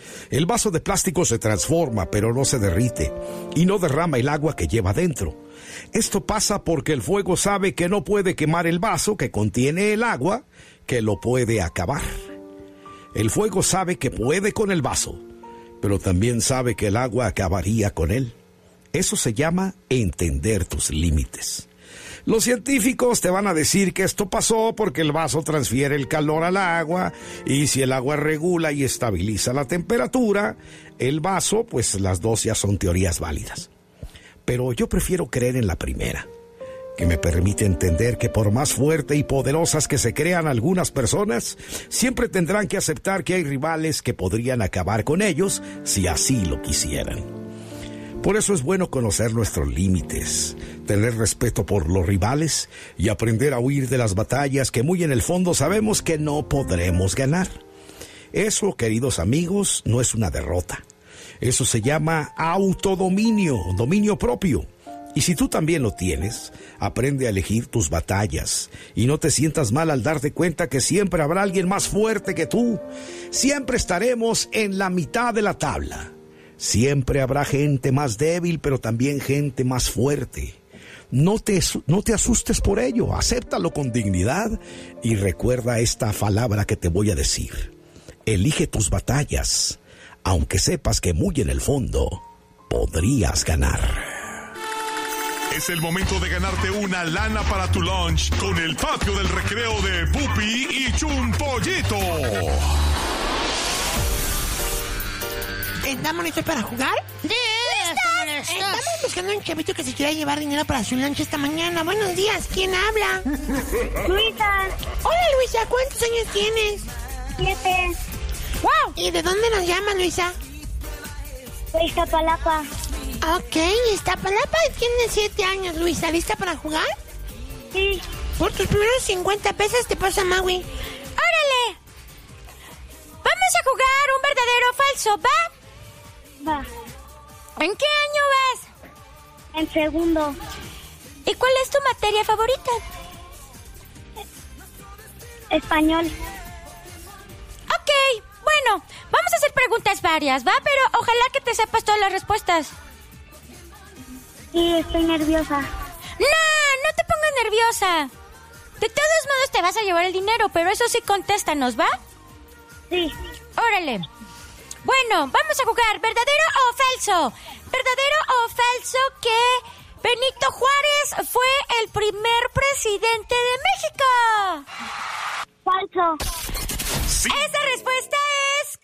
El vaso de plástico se transforma, pero no se derrite y no derrama el agua que lleva dentro. Esto pasa porque el fuego sabe que no puede quemar el vaso que contiene el agua que lo puede acabar. El fuego sabe que puede con el vaso, pero también sabe que el agua acabaría con él. Eso se llama entender tus límites. Los científicos te van a decir que esto pasó porque el vaso transfiere el calor al agua y si el agua regula y estabiliza la temperatura, el vaso, pues las dos ya son teorías válidas. Pero yo prefiero creer en la primera, que me permite entender que por más fuerte y poderosas que se crean algunas personas, siempre tendrán que aceptar que hay rivales que podrían acabar con ellos si así lo quisieran. Por eso es bueno conocer nuestros límites, tener respeto por los rivales y aprender a huir de las batallas que muy en el fondo sabemos que no podremos ganar. Eso, queridos amigos, no es una derrota. Eso se llama autodominio, dominio propio. Y si tú también lo tienes, aprende a elegir tus batallas y no te sientas mal al darte cuenta que siempre habrá alguien más fuerte que tú. Siempre estaremos en la mitad de la tabla. Siempre habrá gente más débil, pero también gente más fuerte. No te, no te asustes por ello, acéptalo con dignidad y recuerda esta palabra que te voy a decir. Elige tus batallas, aunque sepas que muy en el fondo podrías ganar. Es el momento de ganarte una lana para tu lunch con el patio del recreo de Pupi y Chumpollito. ¿Estamos listos para jugar? ¡Sí! ¿Listos? Estamos buscando un chavito que se quiera llevar dinero para su lunch esta mañana. Buenos días, ¿quién habla? Luisa. Hola, Luisa, ¿cuántos años tienes? Siete. ¡Wow! ¿Y de dónde nos llama, Luisa? De Iztapalapa. Ok, Iztapalapa tiene siete años, Luisa. ¿Lista para jugar? Sí. Por tus primeros cincuenta pesos te pasa Maui. ¡Órale! Vamos a jugar un verdadero o falso, ¿va? Va. ¿En qué año vas? En segundo. ¿Y cuál es tu materia favorita? Español. Ok, bueno, vamos a hacer preguntas varias, ¿va? Pero ojalá que te sepas todas las respuestas. Sí, estoy nerviosa. No, no te pongas nerviosa. De todos modos te vas a llevar el dinero, pero eso sí, contéstanos, ¿va? Sí. Órale. Bueno, vamos a jugar ¿verdadero o falso? ¿Verdadero o falso que Benito Juárez fue el primer presidente de México? Falso. Sí. Esa respuesta es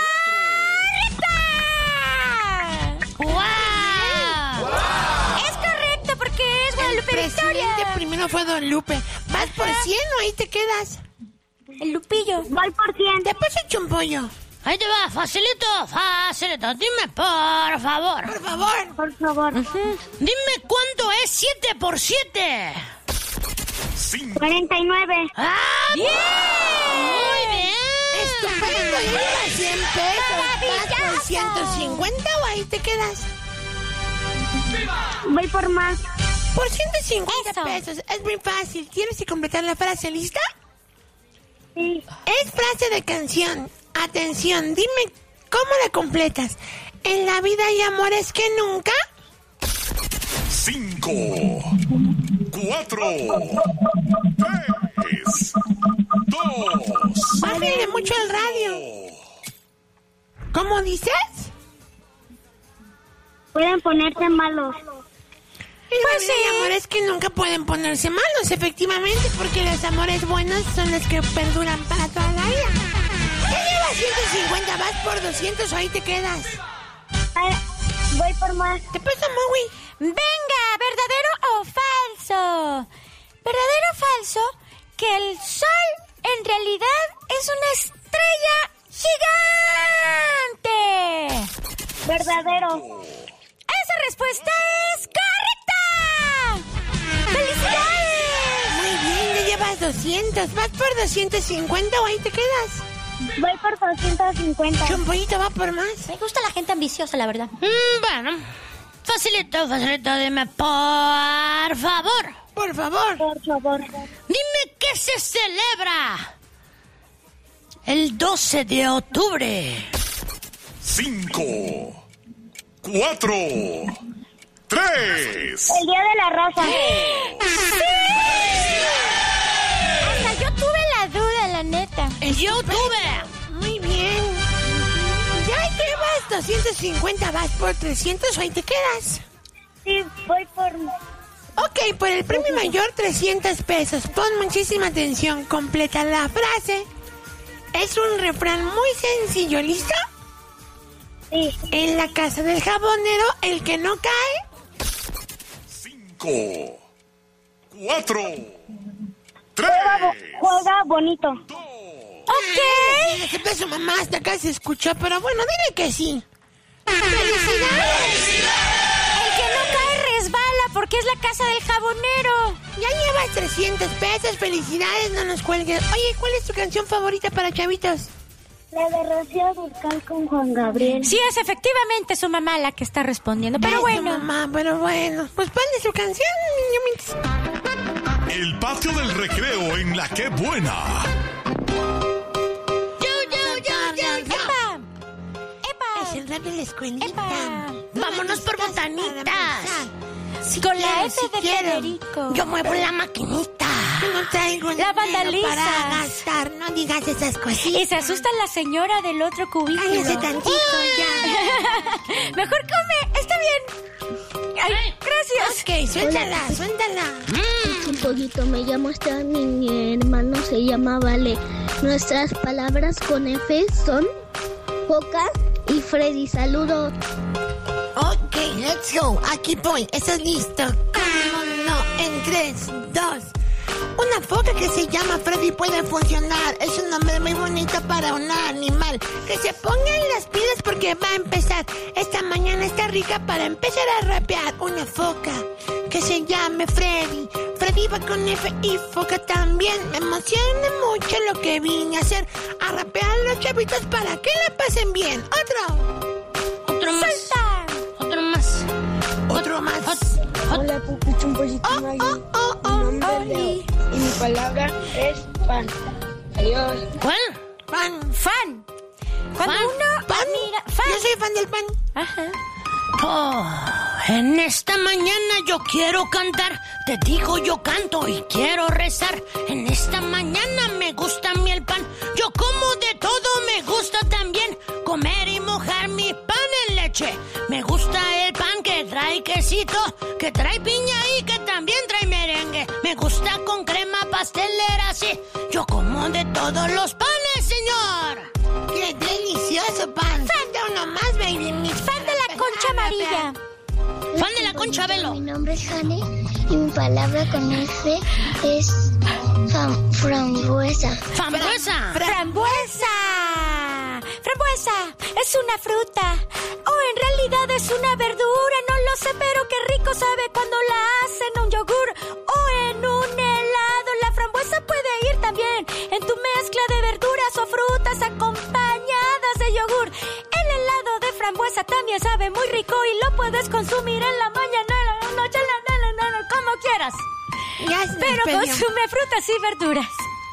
correcta. ¡Wow! ¡Wow! Es correcto porque es Guadalupe El Victoria. presidente primero fue Don Lupe. ¿Vas por cien o ahí te quedas? El Lupillo. Voy por cien. Te paso el Chumpollo. Ahí te va, facilito, facilito. Dime, por favor. Por favor. Por favor. Uh-huh. Dime cuánto es siete por siete. cuarenta y nueve. ¡Ah! ¡Bien! Muy bien. Estupendo. Y llevas cien pesos. ¿Vas por ciento cincuenta o ahí te quedas? Voy por más. Por ciento cincuenta Eso. pesos. Es muy fácil. ¿Quieres completar la frase? ¿Lista? Sí. Es frase de canción. Atención, dime cómo la completas. ¿En la vida hay amores que nunca? Cinco, cuatro, tres, dos. Bájenle mucho el radio. ¿Cómo dices? Pueden ponerse malos. En la vida hay amores que nunca pueden ponerse malos, efectivamente, porque los amores buenos son los que perduran para toda la vida. Ya llevas ciento cincuenta, vas por doscientos o ahí te quedas. Ah, voy por más. ¿Qué pasa, Maui? Venga, ¿verdadero o falso? ¿Verdadero o falso que el sol en realidad es una estrella gigante? Verdadero. Esa respuesta es correcta. ¡Felicidades! Muy bien, ya llevas doscientos. ¿Vas por doscientos cincuenta o ahí te quedas? Voy por doscientos cincuenta. Chumpollito va por más. Me gusta la gente ambiciosa, la verdad. Mm, bueno, facilito, facilito. Dime, por favor. Por favor. Por favor. Dime qué se celebra el doce de octubre. cinco, cuatro, tres. El Día de la Raza. Hasta yo tuve la duda, la neta. El youtuber. Muy bien. Ya llevas doscientos cincuenta, vas por trescientos, ahí te quedas. Sí, voy por... Ok, por el premio mayor, trescientos pesos. Pon muchísima atención, completa la frase. Es un refrán muy sencillo, ¿listo? Sí. En la casa del jabonero, el que no cae... Cinco, cuatro, tres. Juega, juega bonito. Ok. Ejemplo, su mamá hasta acá se escuchó, pero bueno, dile que sí. ¡Felicidades! El que no cae resbala porque es la casa del jabonero. Ya llevas trescientos pesos, felicidades, no nos cuelgues. Oye, ¿cuál es tu canción favorita para chavitos? La de Rocío Dúrcal con Juan Gabriel. Sí, es efectivamente su mamá la que está respondiendo, pero Ay, bueno. su mamá, pero bueno. Pues ponle su canción, niño. El patio del recreo en La Que Buena. ¡Epa! ¡Epa! Es el rap de la escuelita. ¡Epa! Vámonos por botanitas. Si Con quiero, la F si de quiero. Federico. Yo muevo la maquinita. Yo no traigo la vandaliza para gastar. No digas esas cositas. Y se asusta la señora del otro cubículo. Ay, ese tantito ya. Mejor come. Está bien. Ay, gracias. Ok, suéltala, Hola. suéltala. Mm. Un poquito, me llamo Esteban y mi hermano se llama Vale. Nuestras palabras con F son Foca y Freddy. Saludos. Ok, let's go. Aquí voy. ¿Estás listo? ¿Cómo no? En tres, dos. Una foca que se llama Freddy puede funcionar. Es un nombre muy bonito para un animal. Que se pongan las pilas porque va a empezar. Esta mañana está rica para empezar a rapear. Una foca que se llame Freddy. Freddy va con F y foca también. Me emociona mucho lo que vine a hacer. A rapear a los chavitos para que la pasen bien. Otro. Otro más. Salta. Otro más. Otro más. Hola, Pupichum, Pollito oh, Mayo. Oh, oh, mi nombre es Leo. Y mi palabra es pan. Adiós. ¿Cuál? Pan. Fan. Cuando ¿Fan? uno ¿Pan? mira... Fan. Yo soy fan del pan. Ajá. Oh, en esta mañana yo quiero cantar. Te digo yo canto y quiero rezar. En esta mañana me gusta a mí el pan. Yo como de todo, me gusta también comer y mojar mi pan en leche. Me gusta el pan que trae quesito, que trae piña y que también trae merengue. Me gusta con crema pastelera, sí. Yo como de todos los panes, señor. ¡Qué delicioso pan! Fan de uno más, baby. Mi fan de la concha amarilla. Fan de la concha velo. Mi nombre es Jane y mi palabra con F es fam, frambuesa. ¿Frambuesa? ¡Frambuesa! ¡Frambuesa! Es una fruta. O oh, en realidad es una verdura. No lo sé, pero qué rico sabe cuando la hacen un yogur o en un helado. La frambuesa puede ir también en tu mezcla de verduras o frutas acompañadas de yogur. El helado de frambuesa también sabe muy rico y lo puedes consumir en la mañana, en la noche, en la, en la, en la, como quieras. Pero consume frutas y verduras.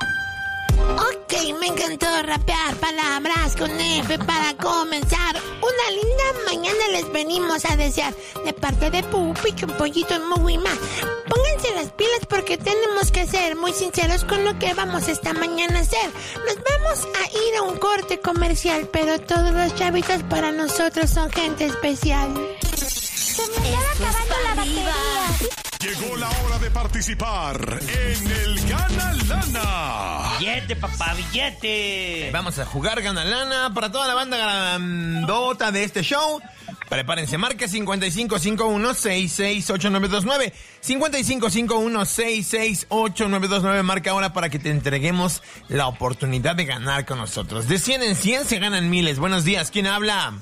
Ok, me encantó rapear palabras con F para comenzar. Una linda mañana les venimos a desear de parte de Pupi, Pollito y muy más. Pónganse las pilas porque tenemos que ser muy sinceros con lo que vamos esta mañana a hacer. Nos vamos a ir a un corte comercial, pero todos los chavitos para nosotros son gente especial. Se me estaba acabando la batería. Llegó la hora de participar en el Gana Lana. Billete, papá, billete. Vamos a jugar Gana Lana para toda la banda grandota de este show. Prepárense, marca cincuenta y cinco cincuenta y uno sesenta y seis ochenta y nueve veintinueve. cincuenta y cinco cincuenta y uno sesenta y seis ochenta y nueve veintinueve. Marca ahora para que te entreguemos la oportunidad de ganar con nosotros. De cien en cien se ganan miles. Buenos días, ¿quién habla?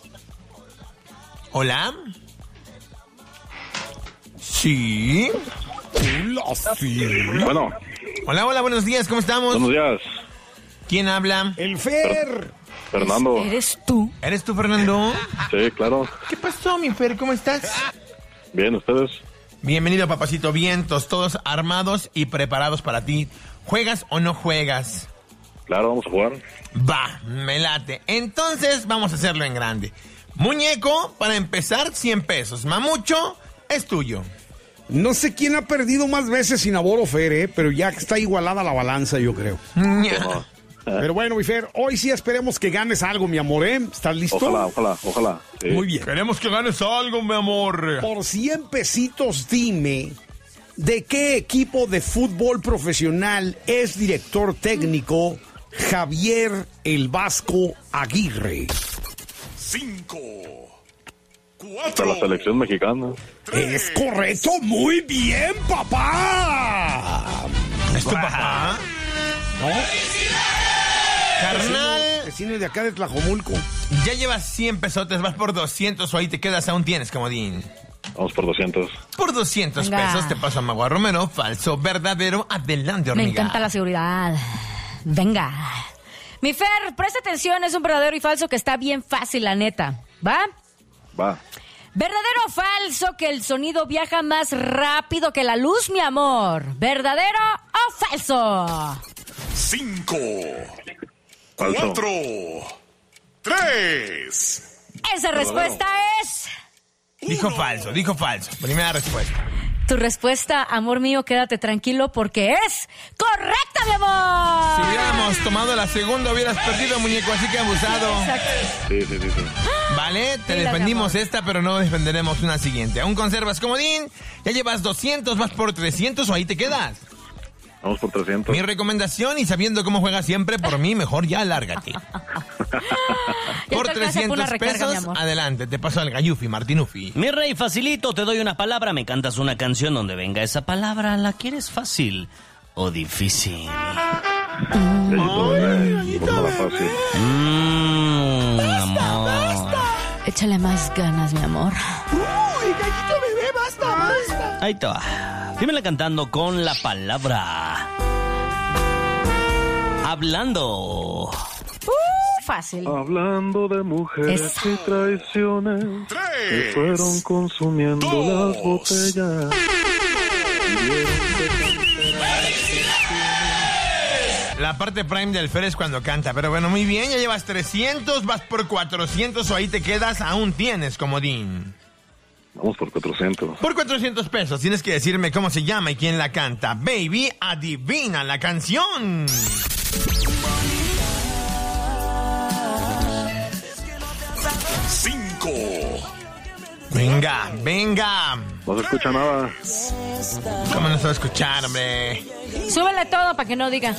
¿Hola? Sí. Hola, sí. Bueno. Hola, hola, buenos días, ¿cómo estamos? Buenos días. ¿Quién habla? El Fer. Fernando. ¿Eres tú? ¿Eres tú, Fernando? Sí, claro. ¿Qué pasó, mi Fer? ¿Cómo estás? Bien, ¿ustedes? Bienvenido, papacito. Vientos, todos armados y preparados para ti. ¿Juegas o no juegas? Claro, vamos a jugar. Va, me late. Entonces vamos a hacerlo en grande. Muñeco, para empezar, cien pesos. Mamucho, es tuyo. No sé quién ha perdido más veces sin Aboro Fer, ¿eh? Pero ya está igualada la balanza, yo creo. Pero bueno, mi Fer, hoy sí esperemos que ganes algo, mi amor, ¿eh? ¿Estás listo? Ojalá, ojalá, ojalá. Sí. Muy bien. Queremos que ganes algo, mi amor. Por cien pesitos, dime, ¿de qué equipo de fútbol profesional es director técnico Javier el Vasco Aguirre? Cinco. Para Cuatro. la selección mexicana. Es correcto, muy bien, papá. ¿Es tu papá? ¿No? Carnal, Vecino de acá de Tlajomulco. ya llevas cien pesotes, vas por doscientos o ahí te quedas, aún tienes, comodín. Vamos por doscientos. Por doscientos Venga. pesos te paso a Magua Romero, falso, verdadero, adelante, Me hormiga. encanta la seguridad. Venga. Mi Fer, presta atención, es un verdadero y falso que está bien fácil, la neta. ¿Va? Va. ¿Verdadero o falso que el sonido viaja más rápido que la luz, mi amor? ¿Verdadero o falso? Cinco. Falso. Cuatro. Tres. Esa respuesta es... Dijo falso, dijo falso. Primera respuesta. Tu respuesta, amor mío, quédate tranquilo porque es correcta, mi amor. Si hubiéramos tomado la segunda, hubieras perdido, muñeco, así que abusado. Exacto. Sí, sí, sí, sí. Vale, te Sí, la defendimos mi esta, pero no defenderemos una siguiente. Aún conservas comodín, ya llevas doscientos, vas por trescientos o ahí te quedas. Vamos por trescientos. Mi recomendación, y sabiendo cómo juegas siempre, por mí, mejor ya lárgate. Ya Por te alcanza por una trescientos recarga, pesos, mi amor. adelante, te paso al Gallufi, Martinufi. Mi rey, facilito, te doy una palabra, me cantas una canción donde venga esa palabra. ¿La quieres fácil o difícil? Gallito bebé, póngala fácil. Mmm, amor. Échale más ganas, mi amor. Uy, gallito bebé, basta, basta. Ahí te va. Dímela cantando con la palabra. Hablando. Uh, fácil. Hablando de mujeres Esa. y traiciones que Tres. fueron consumiendo Dos. las botellas. La parte prime del Fer es cuando canta, pero bueno, muy bien, ya llevas trescientos, vas por cuatrocientos o ahí te quedas, aún tienes comodín. Vamos por cuatrocientos. Por cuatrocientos pesos tienes que decirme cómo se llama y quién la canta. Baby, adivina la canción. Cinco. Venga, venga. No se escucha nada. ¿Cómo no se va a escuchar, hombre? Súbele todo para que no diga.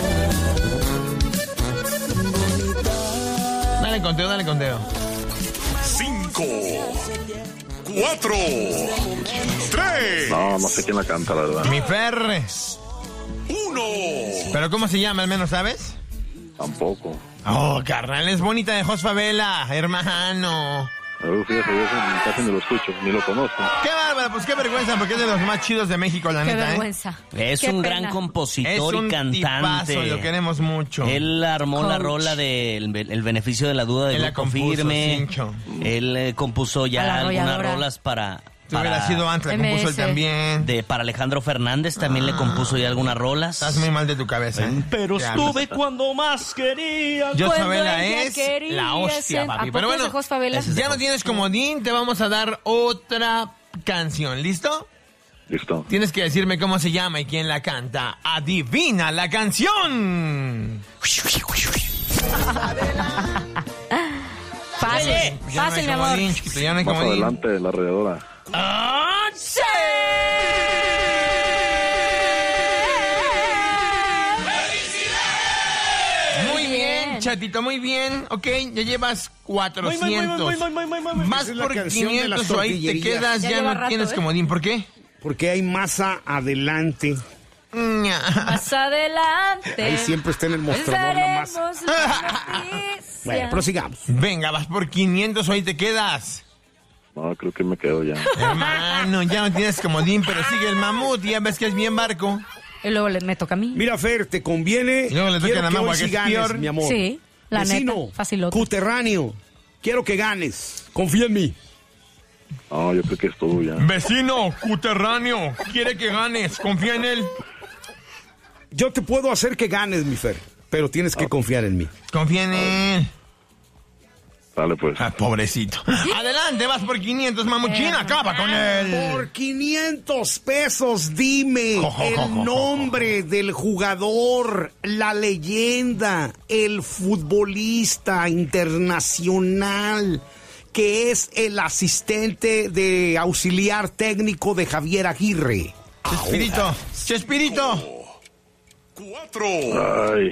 Dale conteo, dale conteo. Cinco. Cuatro. Tres. No, no sé quién la canta, la verdad. Mi Fer. Uno. ¿Pero cómo se llama, al menos sabes? Tampoco. Oh, carnal, es bonita de Jos Favela, hermano. Uh, fíjate, yo ese casi ni lo escucho, ni lo conozco. Qué bárbaro, pues qué vergüenza, porque es de los más chidos de México, la Qué neta, vergüenza. Es Qué un pena. gran ¿eh? compositor Es un y cantante. tipazo, lo queremos mucho. Él armó la Coach. rola del el beneficio de la duda de Él la Grupo compuso, Firme. Cincho. Él eh, compuso A ya la algunas arrolladora. rolas para, Si hubiera para, sido antes, la M S. compuso él también. de, para Alejandro Fernández. También le compuso ya algunas rolas. Estás muy mal de tu cabeza. ¿eh? Pero Te estuve hablas. cuando más quería. Yo Cuando Favela ella es quería la hostia, ser- ¿A papi. poco Pero es de bueno, Jos Favela? ya no tienes comodín, te vamos a dar otra canción. ¿Listo? Listo. Tienes que decirme cómo se llama y quién la canta. Adivina la canción. Fácil, Ya no hay fácil, mi amor. comodín, chiquito, ya no hay Más comodín. adelante, la alrededora. ¡Ah, sí! Muy bien, chatito, muy bien. Ok, ya llevas cuatrocientos. Más Esa es la por canción de las quinientos o ahí te tortillerías. quedas, Ya ya, lleva no rato, tienes ¿eh? comodín. ¿Por qué? Porque hay masa adelante. Ña. Más adelante. Ahí siempre está en el mostrador la masa. daremos la noticia. Bueno, prosigamos. Venga, vas por quinientos o ahí te quedas. No, creo que me quedo ya. Hermano, ya no tienes comodín, pero sigue el mamut, ya ves que es bien barco. Y luego le, me toca a mí. Mira, Fer, te conviene. Y luego le toca Quiero a la que magua, hoy que sí es ganes, peor. mi amor. Sí, la Vecino, neta, facilote. Cuterráneo, quiero que ganes. Confía en mí. No, yo creo que es todo ya. Vecino, cuterráneo, quiere que ganes, confía en él. Yo te puedo hacer que ganes, mi Fer. pero tienes que confiar en mí. Confía en él. Dale, pues. Ah, pobrecito. Adelante, vas por quinientos, mamuchín, acaba con él. Por quinientos pesos, dime el nombre del jugador, la leyenda, el futbolista internacional que es el asistente de auxiliar técnico de Javier Aguirre. Chespirito, Chespirito. Cuatro. Ay.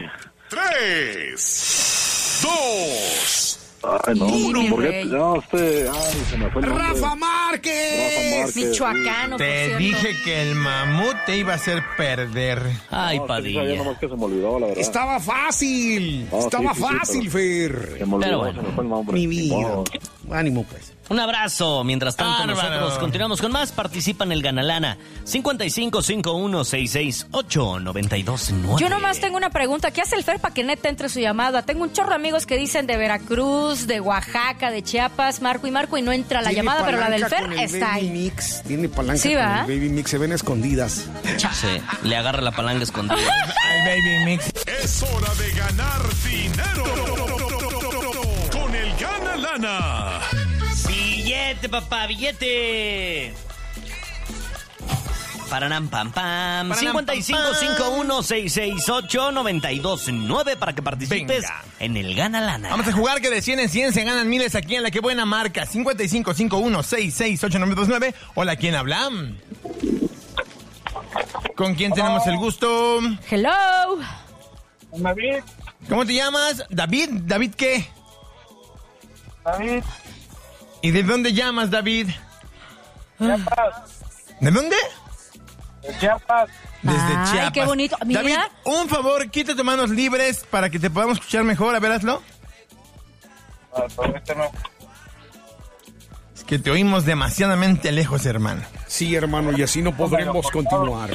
Tres. Dos. Ay, no, Uno. ¿por qué? No, usted, ay, se me fue el nombre. ¡Rafa Márquez! Rafa Márquez. Michoacano, por Te cierto. dije que el mamut te iba a hacer perder. Ay, No, es que Padilla. nomás que se me olvidó, la verdad. Estaba fácil, No, estaba sí, sí, sí, fácil, Fer. Se me olvidó, Pero bueno. se me fue el nombre. Mi vida. No. Ánimo, pues. Un abrazo. Mientras tanto, Bárbaro. nosotros continuamos con más. Participa en el Ganalana. cincuenta y cinco cincuenta y uno sesenta y seis ocho noventa y dos nueve. Yo nomás tengo una pregunta. ¿Qué hace el Fer para que neta entre su llamada? Tengo un chorro de amigos que dicen de Veracruz, de Oaxaca, de Chiapas, Marco y Marco, y no entra la Tiene llamada, pero la del palanca Fer con el está Baby ahí. Mix. Tiene palanca Sí, con ¿va? el Baby Mix. Se ven escondidas. Sí, le agarra la palanca escondida. Al Baby Mix. Es hora de ganar dinero. Con el Gana Lana. Billete, papá, billete. Paranam, pam, pam. Paranam, cincuenta y cinco pam, pam. cincuenta y uno sesenta y seis ocho noventa y dos nueve para que participes Venga. en el Gana Lana. Vamos a jugar que de cien en cien se ganan miles aquí en La Que Buena Marca. cincuenta y cinco cincuenta y uno sesenta y seis ocho nueve dos nueve. Hola, ¿quién habla? ¿Con quién tenemos el gusto? Hello. David. ¿Cómo te llamas? David. ¿David qué? David. ¿Y de dónde llamas, David? Chiapas. ¿De dónde? De Chiapas. Desde Ay, Chiapas. qué bonito. Mira. David, un favor, quítate manos libres para que te podamos escuchar mejor. A ver, hazlo. Ah, permíteme. Es que te oímos demasiadamente lejos, hermano. Sí, hermano, y así no podremos continuar.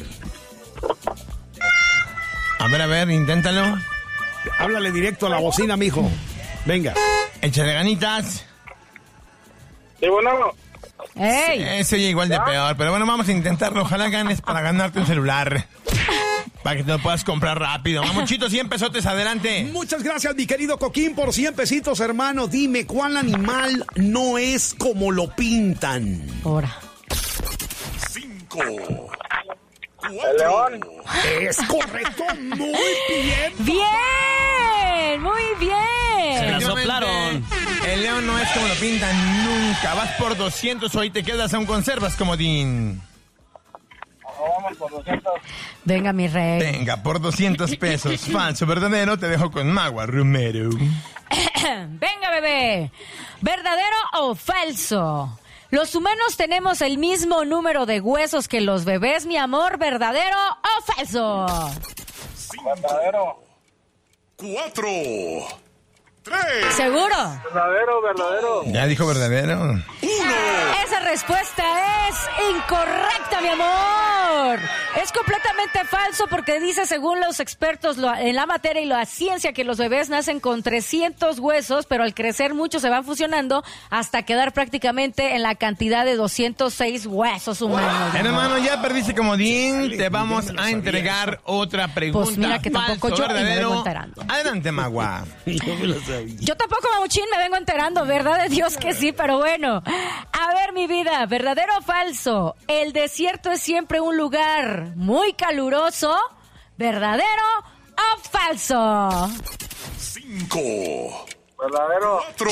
A ver, a ver, inténtalo. Háblale directo a la bocina, mijo. Venga. Échale ganitas. Sí, bueno. ¡Ey! Ese oye igual de peor, pero bueno, vamos a intentarlo. Ojalá ganes para ganarte un celular. Para que te lo puedas comprar rápido. Mamuchito, cien pesotes, adelante. Muchas gracias, mi querido Coquín, por cien pesitos, hermano. Dime, ¿cuál animal no es como lo pintan? Ahora. Cinco. El león. Es correcto, muy bien. ¡Bien! ¡Muy Se bien! la soplaron. El león no es como lo pintan nunca. Vas por doscientos o ahí te quedas, aún conservas, comodín. Vamos por doscientos. Venga, mi rey. Venga, por doscientos pesos. Falso, verdadero, te dejo con Magua Romero. Venga, bebé. ¿Verdadero o falso? Los humanos tenemos el mismo número de huesos que los bebés, mi amor. ¿Verdadero o falso? Verdadero. Cuatro. Tres. ¿Seguro? Verdadero, verdadero. ¿Ya dijo verdadero? Esa respuesta es incorrecta, mi amor. Es completamente falso porque dice, según los expertos lo- en la materia y la ciencia, que los bebés nacen con trescientos huesos, pero al crecer mucho se van fusionando hasta quedar prácticamente en la cantidad de doscientos seis huesos humanos. mi amor. Hermano, ya perdiste comodín. Te vamos a entregar otra pregunta. Pues mira que tampoco Falso, yo y me verdadero. vengo enterando. Adelante, Magua. Yo tampoco, Mamuchín, me vengo enterando, ¿verdad? De Dios que sí, pero bueno. A ver, mi vida, ¿verdadero o falso? El desierto es siempre un lugar muy caluroso. ¿Verdadero o falso? Cinco. Verdadero. Cuatro.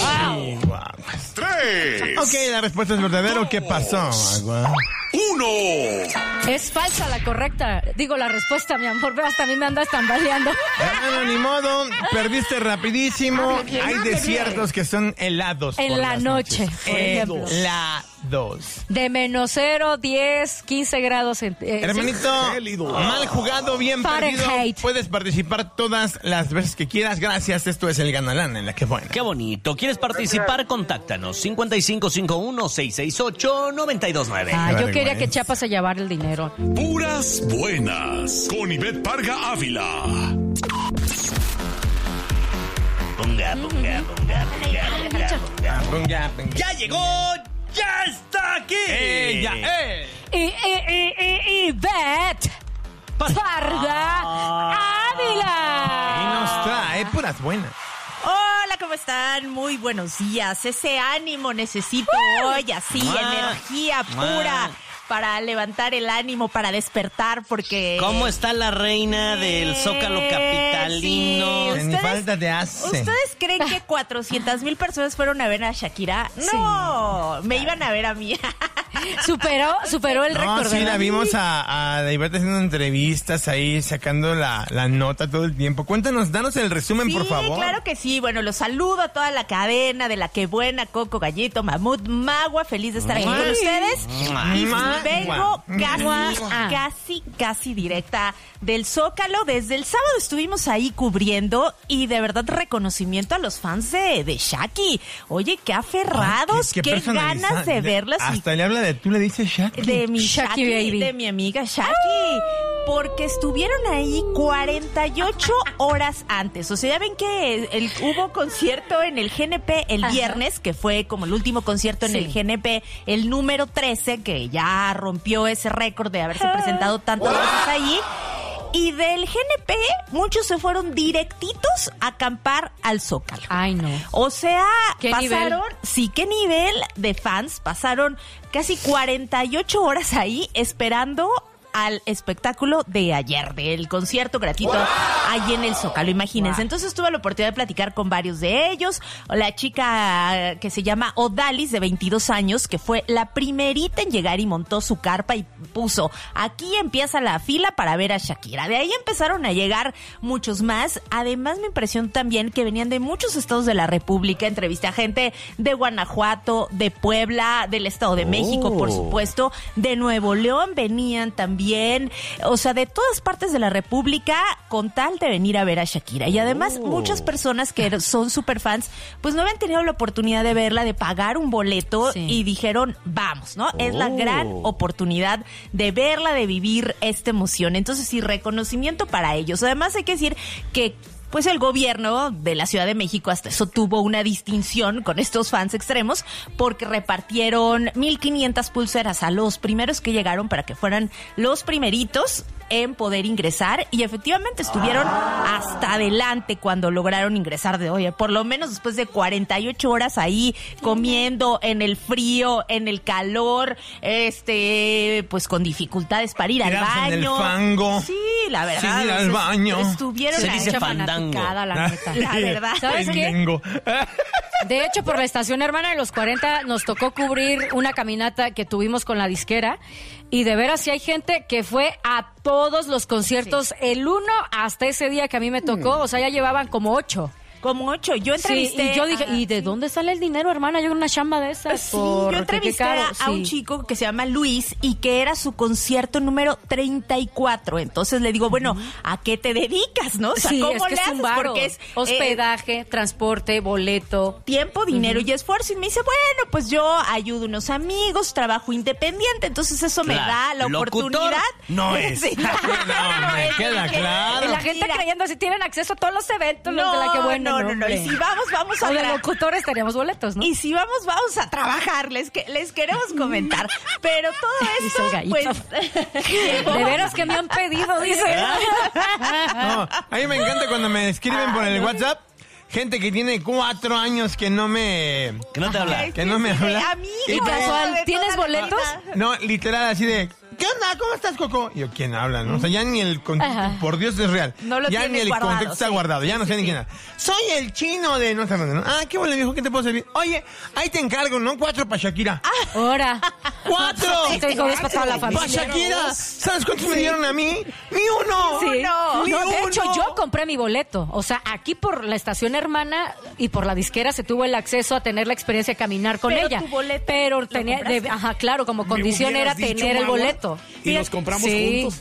Tres. Ok, la respuesta es verdadero. ¿Qué pasó, Magua? Uno. Es falsa la correcta. Digo, la respuesta, mi amor. Ve, hasta a mí me andas tambaleando. Hermano, ni modo. Perdiste rapidísimo. Hable bien, Hay hable desiertos que son helados. En por la las noche, noches. por ejemplo. Helados. De menos cero, diez, quince grados. En, eh, Hermanito, Gélido. mal jugado, bien perdido. Fahrenheit. Puedes participar todas las veces que quieras. Gracias. Esto es el Ganalán en La Que Buena. Qué bonito. ¿Quieres participar? Contáctanos. cincuenta y cinco cincuenta y uno sesenta y seis ocho noventa y dos nueve. Ah, Qué yo quería vergüenza. que Chiapas se llevara el dinero. Puras buenas. Con Ivette Parga Ávila. Ponga, ponga, ponga, ponga, ponga, ponga. Ponga, ponga. ¡Ya llegó! ¡Ya está aquí! ¡Ella! ¡Eh! Y, y, y, y, y, Bet. Parga Ávila. Y nos puras buenas. Hola, ¿cómo están? Muy buenos días. Ese ánimo necesito hoy, así, ¡Mua! energía pura. ¡Mua! Para levantar el ánimo, para despertar, porque... ¿Cómo está la reina del Zócalo capitalino? Sí, Ni ustedes- falta te hace. ¿Ustedes creen que cuatrocientas mil personas fueron a ver a Shakira? No, me iban a ver a mí. Superó, superó el No, récord. sí, ¿verdad? la vimos a, a Daibert haciendo entrevistas ahí, sacando la, la nota todo el tiempo. Cuéntanos, danos el resumen, por favor. Sí, claro que sí. Bueno, los saludo a toda la cadena de La Que Buena, Coco, Gallito, Mamut, Magua. Feliz de estar aquí con Ay. ustedes. Y Magua. vengo casi, Magua. casi, casi directa del Zócalo. Desde el sábado estuvimos ahí cubriendo y de verdad reconocimiento a los fans de, de Shaki. Oye, qué aferrados, Ay, qué, personaliza- ganas de verlos. y Hasta le habla de tú, le dices Shaki. de mi Shaki Shaki, baby. de mi amiga Shaki, porque estuvieron ahí cuarenta y ocho horas antes. O sea, ya ven que el, hubo concierto en el G N P el Ajá. viernes, que fue como el último concierto en Sí. el G N P, el número trece, que ya rompió ese récord de haberse presentado tantas veces ahí. Y del G N P, muchos se fueron directitos a acampar al Zócalo. Ay, no. O sea, ¿Qué pasaron, nivel? sí, qué nivel de fans, pasaron casi cuarenta y ocho horas ahí esperando al espectáculo de ayer, del concierto gratuito allí en el Zócalo, imagínense. Entonces tuve la oportunidad de platicar con varios de ellos. La chica que se llama Odalis, de veintidós años, que fue la primerita en llegar y montó su carpa y puso, aquí empieza la fila para ver a Shakira. De ahí empezaron a llegar muchos más. Además me impresionó también que venían de muchos estados de la República. Entrevisté a gente de Guanajuato, de Puebla, del Estado de México, por supuesto, de Nuevo León venían también. O sea, de todas partes de la República, con tal de venir a ver a Shakira. Y además, Oh. muchas personas que son super fans, pues no habían tenido la oportunidad de verla, de pagar un boleto, Sí. y dijeron, vamos, ¿no? Es la Oh. gran oportunidad de verla, de vivir esta emoción. Entonces, sí, reconocimiento para ellos. Además, hay que decir que pues el gobierno de la Ciudad de México hasta eso tuvo una distinción con estos fans extremos, porque repartieron mil quinientas pulseras a los primeros que llegaron para que fueran los primeritos en poder ingresar, y efectivamente estuvieron hasta adelante cuando lograron ingresar. De oye, por lo menos después de cuarenta y ocho horas ahí comiendo en el frío, en el calor, este, pues con dificultades para ir al Tirados baño. en el fango. Sí, la verdad. Sin ir al o sea, baño. Estuvieron Se ahí. dice Mucha fandango. fanaticada, la neta. La verdad. ¿Sabes qué? Tengo. De hecho, por la estación hermana de los cuarenta nos tocó cubrir una caminata que tuvimos con la disquera, y de veras sí hay gente que fue a todos los conciertos, el uno hasta ese día que a mí me tocó, o sea, ya llevaban como ocho. Como ocho. Yo Sí, entrevisté. y yo dije, a- ¿y de dónde sale el dinero, hermana? Yo en una chamba de esas. Sí, porque yo entrevisté qué caro. a, a un Sí. chico que se llama Luis y que era su concierto número treinta y cuatro. Entonces le digo, bueno, ¿a qué te dedicas, no? O sea, Sí, ¿cómo es que le es haces? un varo. Porque es eh, Hospedaje, transporte, boleto. tiempo, dinero y esfuerzo. Y me dice, bueno, pues yo ayudo a unos amigos, trabajo independiente. Entonces eso me Claro. da la Locutor oportunidad. no es. Sí, No, me es, queda dije, claro. Y la gente mira, creyendo si tienen acceso a todos los eventos, los de la que bueno. no, no, no. Y si vamos, vamos a O de tra- locutores teníamos boletos, ¿no? Y si vamos, vamos a trabajar, les, que, les queremos comentar. Pero todo Dice el esto, gallito. pues... De veras que me han pedido, dice. No, a mí me encanta cuando me escriben por el WhatsApp gente que tiene cuatro años que no me... Que no te habla. Que no me habla. A mí, Y ¿Y que- casual, tienes boletos? No, literal, así de... ¿Qué onda? ¿Cómo estás, Coco? Y yo, ¿quién habla? ¿No? O sea, ya ni el... con- Ajá. Por Dios es real. No lo ya tienes ni el guardado, contexto está sí. guardado. Ya no sé ni quién habla. Soy el chino de... No sé dónde, ¿no? Ah, qué bueno, viejo, ¿qué te puedo servir? Oye, ahí te encargo, ¿no? Cuatro para Shakira. Ahora. ¡Cuatro! Te digo, es para toda la ¡Para familia. Shakira! ¿Sabes cuántos me dieron a mí? ¡Ni uno! Sí. No, ¡Ni No, de uno! hecho, yo compré mi boleto. O sea, aquí por la estación hermana y por la disquera se tuvo el acceso a tener la experiencia de caminar con Pero ella. tu boleto Pero lo tenía, compraste. de- ajá, claro, como condición era hubieras dicho, tener el Magua, boleto. Y nos compramos Sí. juntos.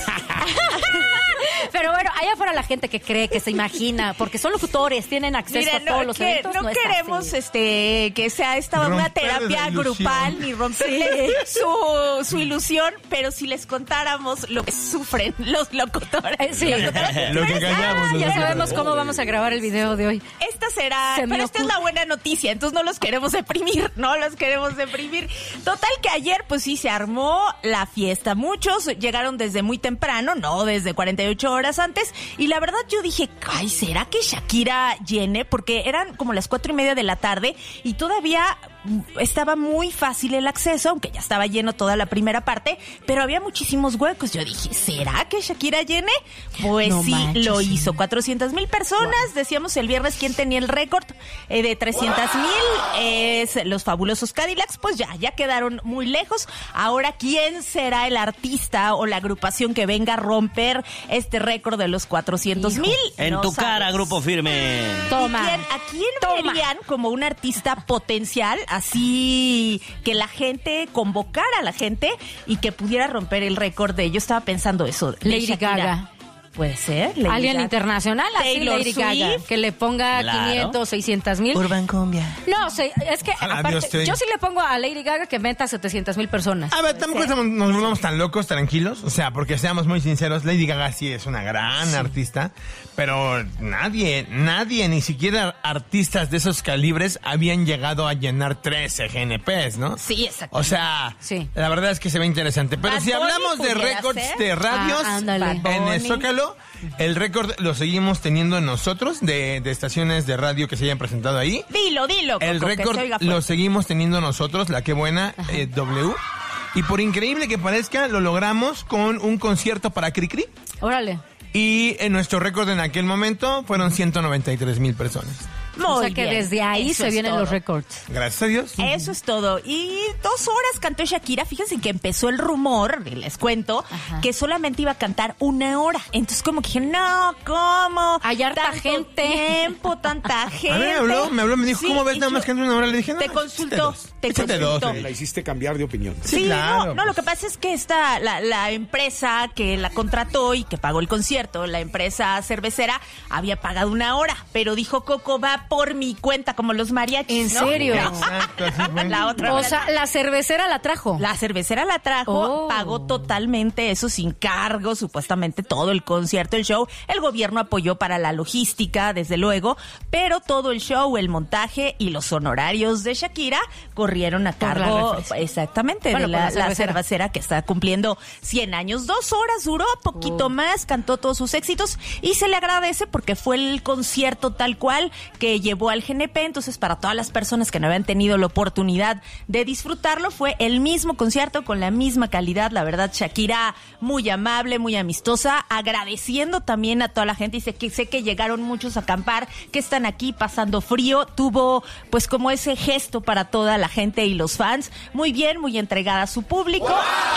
Pero bueno, allá afuera la gente que cree, que se imagina, porque son locutores, tienen acceso Mira, a todos no, los que- eventos. no, No, es queremos así. este que sea esta una Romperles terapia la ilusión. grupal ni romperle su, su ilusión, pero si les contáramos lo que sufren los locutores. Eh, sí. Lo que callamos. Ah, los ya locutores. sabemos cómo vamos a grabar el video de hoy. Esta será, Se me pero esta es ocurre. la buena noticia, entonces no los queremos deprimir, no los queremos deprimir. Total que ayer pues sí se armó la fiesta, muchos llegaron desde muy temprano, no desde cuarenta y ocho horas, horas antes. Y la verdad yo dije, ay, ¿será que Shakira llene? Porque eran como las cuatro y media de la tarde y todavía estaba muy fácil el acceso, aunque ya estaba lleno toda la primera parte, pero había muchísimos huecos. Yo dije, ¿será que Shakira llene? Pues no sí, manches, lo hizo. cuatrocientas mil personas. Wow. Decíamos el viernes quién tenía el récord eh, de trescientas mil. Wow. Es los fabulosos Cadillacs. Pues ya, ya quedaron muy lejos. Ahora, ¿quién será el artista o la agrupación que venga a romper este récord de los cuatrocientos mil? En no tu sabes. Cara, Grupo Firme. Toma. ¿Quién, ¿A quién Toma. verían como un artista potencial? Así que la gente, convocara a la gente y que pudiera romper el récord de... Yo estaba pensando eso. De Lady Shakira. Gaga. Puede ser. Lady Alguien Gaga. Internacional, así Taylor Lady Swift. Gaga. Que le ponga Claro. quinientos, seiscientas mil. Urban Cumbia. No, se- es que aparte, yo sí le pongo a Lady Gaga que meta setecientas mil personas. A ver, tampoco Sí. estamos- nos volvamos tan locos, tranquilos. O sea, porque seamos muy sinceros, Lady Gaga sí es una gran Sí. artista, pero nadie, nadie, ni siquiera artistas de esos calibres habían llegado a llenar trece G N Ps, ¿no? Sí, exacto. O sea, Sí. la verdad es que se ve interesante. Pero Bad si Bunny hablamos de pudiera récords ser. de radios Ah, ándale. Bad en el Bunny. Zócalo, el récord lo seguimos teniendo nosotros de, de estaciones de radio que se hayan presentado ahí. Dilo, dilo. El Coco, que récord se oiga lo fuerte. seguimos teniendo nosotros, la que buena eh, W. Y por increíble que parezca, lo logramos con un concierto para Cricri. Órale. Y en nuestro récord en aquel momento fueron ciento noventa y tres mil personas. Muy o sea que bien. desde ahí Eso se es vienen todo. los récords. Gracias a Dios. Eso es todo. Y dos horas cantó Shakira. Fíjense que empezó el rumor, les cuento, Ajá. que solamente iba a cantar una hora. Entonces como que dije, no, ¿cómo? Hay harta Tanto gente. tiempo, tanta gente. A ver, me habló, me habló, me dijo, Sí, ¿cómo ves y nada más yo- que en una hora? Le dije, no, Te échate consultó, dos. te Échate dos. consultó. eh. La hiciste cambiar de opinión. Sí, claro, no, no, lo pues. que pasa es que esta, la, la empresa que la contrató y que pagó el concierto, la empresa cervecera, había pagado una hora, pero dijo Coco, va por mi cuenta, como los mariachis, ¿En ¿no? serio? Exacto, así fue. La otra O vez. sea, la cervecera la trajo. La cervecera la trajo, Oh. pagó totalmente eso sin cargo, supuestamente todo el concierto, el show. El gobierno apoyó para la logística, desde luego, pero todo el show, el montaje y los honorarios de Shakira corrieron a Por la cargo, refresca. exactamente, Bueno, de por la, la la cervecera. cervecera que está cumpliendo cien años. Dos horas duró, poquito Oh. más, cantó todos sus éxitos y se le agradece porque fue el concierto tal cual que llevó al G N P. Entonces, para todas las personas que no habían tenido la oportunidad de disfrutarlo, fue el mismo concierto con la misma calidad. La verdad, Shakira muy amable, muy amistosa, agradeciendo también a toda la gente. Y sé que, sé que llegaron muchos a acampar, que están aquí pasando frío. Tuvo pues como ese gesto para toda la gente y los fans. Muy bien, muy entregada a su público.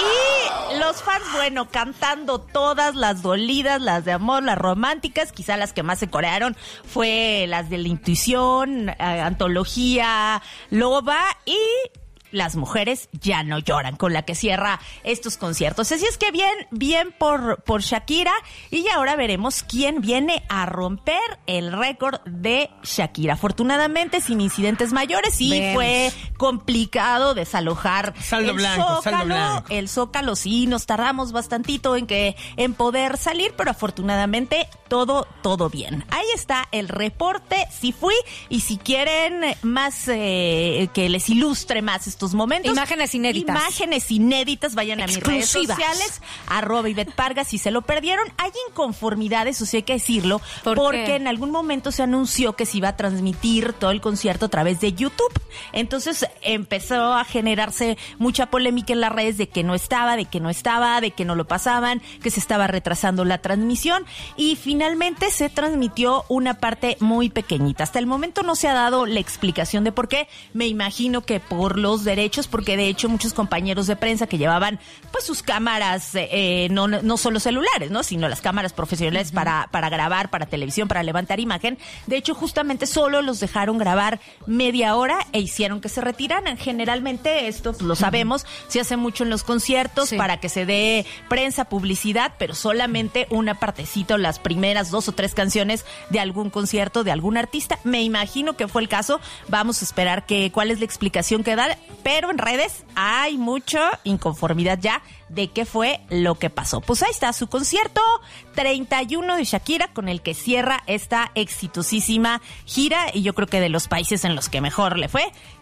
Y los fans, bueno, cantando todas las dolidas, las de amor, las románticas. Quizá las que más se corearon fue las de la intuición, eh, antología, loba y Las mujeres ya no lloran, con la que cierra estos conciertos. Así es que bien, bien por, por Shakira. Y ahora veremos quién viene a romper el récord de Shakira. Afortunadamente, sin incidentes mayores, sí Vemos. fue complicado desalojar Saldo el blanco, Zócalo. saldo blanco. El Zócalo, sí, nos tardamos bastantito en que en poder salir, pero afortunadamente todo, todo bien. Ahí está el reporte, sí fui, y si quieren más, eh, que les ilustre más estos momentos. Imágenes inéditas. Imágenes inéditas, vayan a mis redes Exclusivas. sociales, arroba Ivette Parga, si se lo perdieron. Hay inconformidades, eso sí hay que decirlo, ¿Por porque qué? en algún momento se anunció que se iba a transmitir todo el concierto a través de YouTube. Entonces empezó a generarse mucha polémica en las redes de que no estaba, de que no estaba, de que no lo pasaban, que se estaba retrasando la transmisión, y finalmente se transmitió una parte muy pequeñita. Hasta el momento no se ha dado la explicación de por qué. Me imagino que por los derechos, porque de hecho muchos compañeros de prensa que llevaban pues sus cámaras, eh, no, no solo celulares, ¿no? Sino las cámaras profesionales uh-huh. para, para grabar, para televisión, para levantar imagen. De hecho, justamente solo los dejaron grabar media hora e hicieron que se retiraran. Generalmente esto, pues, lo sabemos, se hace mucho en los conciertos, sí, para que se dé prensa, publicidad, pero solamente una partecita, las primeras dos o tres canciones de algún concierto de algún artista. Me imagino que fue el caso. Vamos a esperar que cuál es la explicación que da, pero en redes hay mucha inconformidad ya de qué fue lo que pasó. Pues ahí está su concierto treinta y uno de Shakira, con el que cierra esta exitosísima gira, y yo creo que de los países en los que mejor le fue,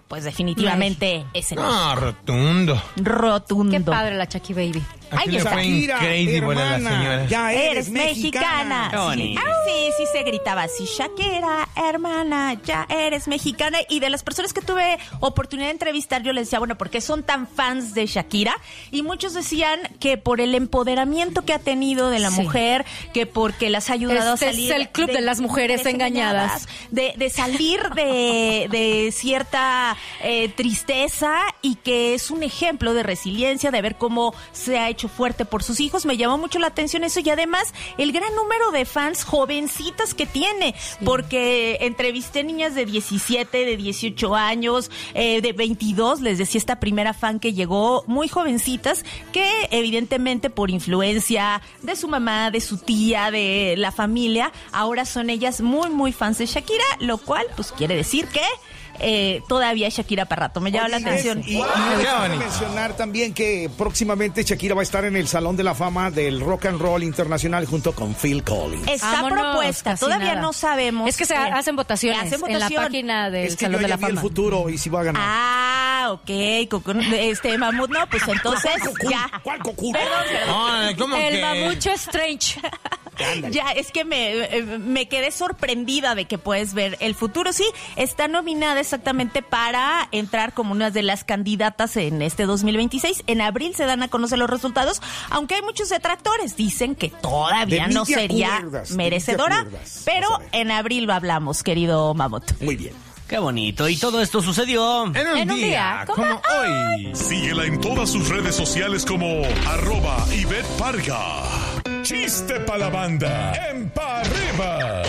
pues definitivamente Ay. es el No, rotundo. rotundo. Qué padre la Chucky Baby. Ahí Aquí le está. fue increíble por la señora. Ya eres, Eres mexicana. Qué bonito. Sí, sí, sí se gritaba así, Shakira, hermana, ya eres mexicana. Y de las personas que tuve oportunidad de entrevistar, yo les decía, bueno, ¿por qué son tan fans de Shakira? Y muchos decían que por el empoderamiento que ha tenido de la Sí. mujer, que porque las ha ayudado Este a salir... es el club de las mujeres engañadas. De, de salir de, de cierta eh, tristeza, y que es un ejemplo de resiliencia, de ver cómo se ha hecho fuerte por sus hijos. Me llamó mucho la atención eso, y además el gran número de fans jovencitas que tiene, sí. porque entrevisté niñas de diecisiete, de dieciocho años, eh, de veintidós, les decía, esta primera fan que llegó, muy jovencitas, que evidentemente por influencia de su mamá, de su tía, de la familia, ahora son ellas muy, muy fans de Shakira, lo cual pues quiere decir que Eh, todavía Shakira para rato. Me llama la atención. Y, y déjame mencionar también que próximamente Shakira va a estar en el Salón de la Fama del Rock and Roll Internacional junto con Phil Collins. Está Vámonos, propuesta, casi todavía nada. no sabemos. Es que se eh, hacen votaciones hacen en la votación. página del Es que Salón yo de ya la vi el Fama. futuro y si va a ganar. Ah, ok, Coco, este mamut, no, pues entonces ya. ¿Cuál Coco? Perdón, perdón. Ay, ¿cómo El que? mamucho Strange. Ya, es que me, eh, me quedé sorprendida de que puedes ver el futuro. Sí, está nominada exactamente para entrar como una de las candidatas en este dos mil veintiséis. En abril se dan a conocer los resultados, aunque hay muchos detractores. Dicen que todavía De no mí te sería acuerdas, de mí te merecedora, acuerdas. pero Vas a ver. en abril lo hablamos, querido Mamut. Muy bien. Qué bonito. Y todo esto sucedió En un, En un día, día, como como hoy. Síguela en todas sus redes sociales como arroba Ivette Parga. Chiste pa' la banda. En pa' arriba.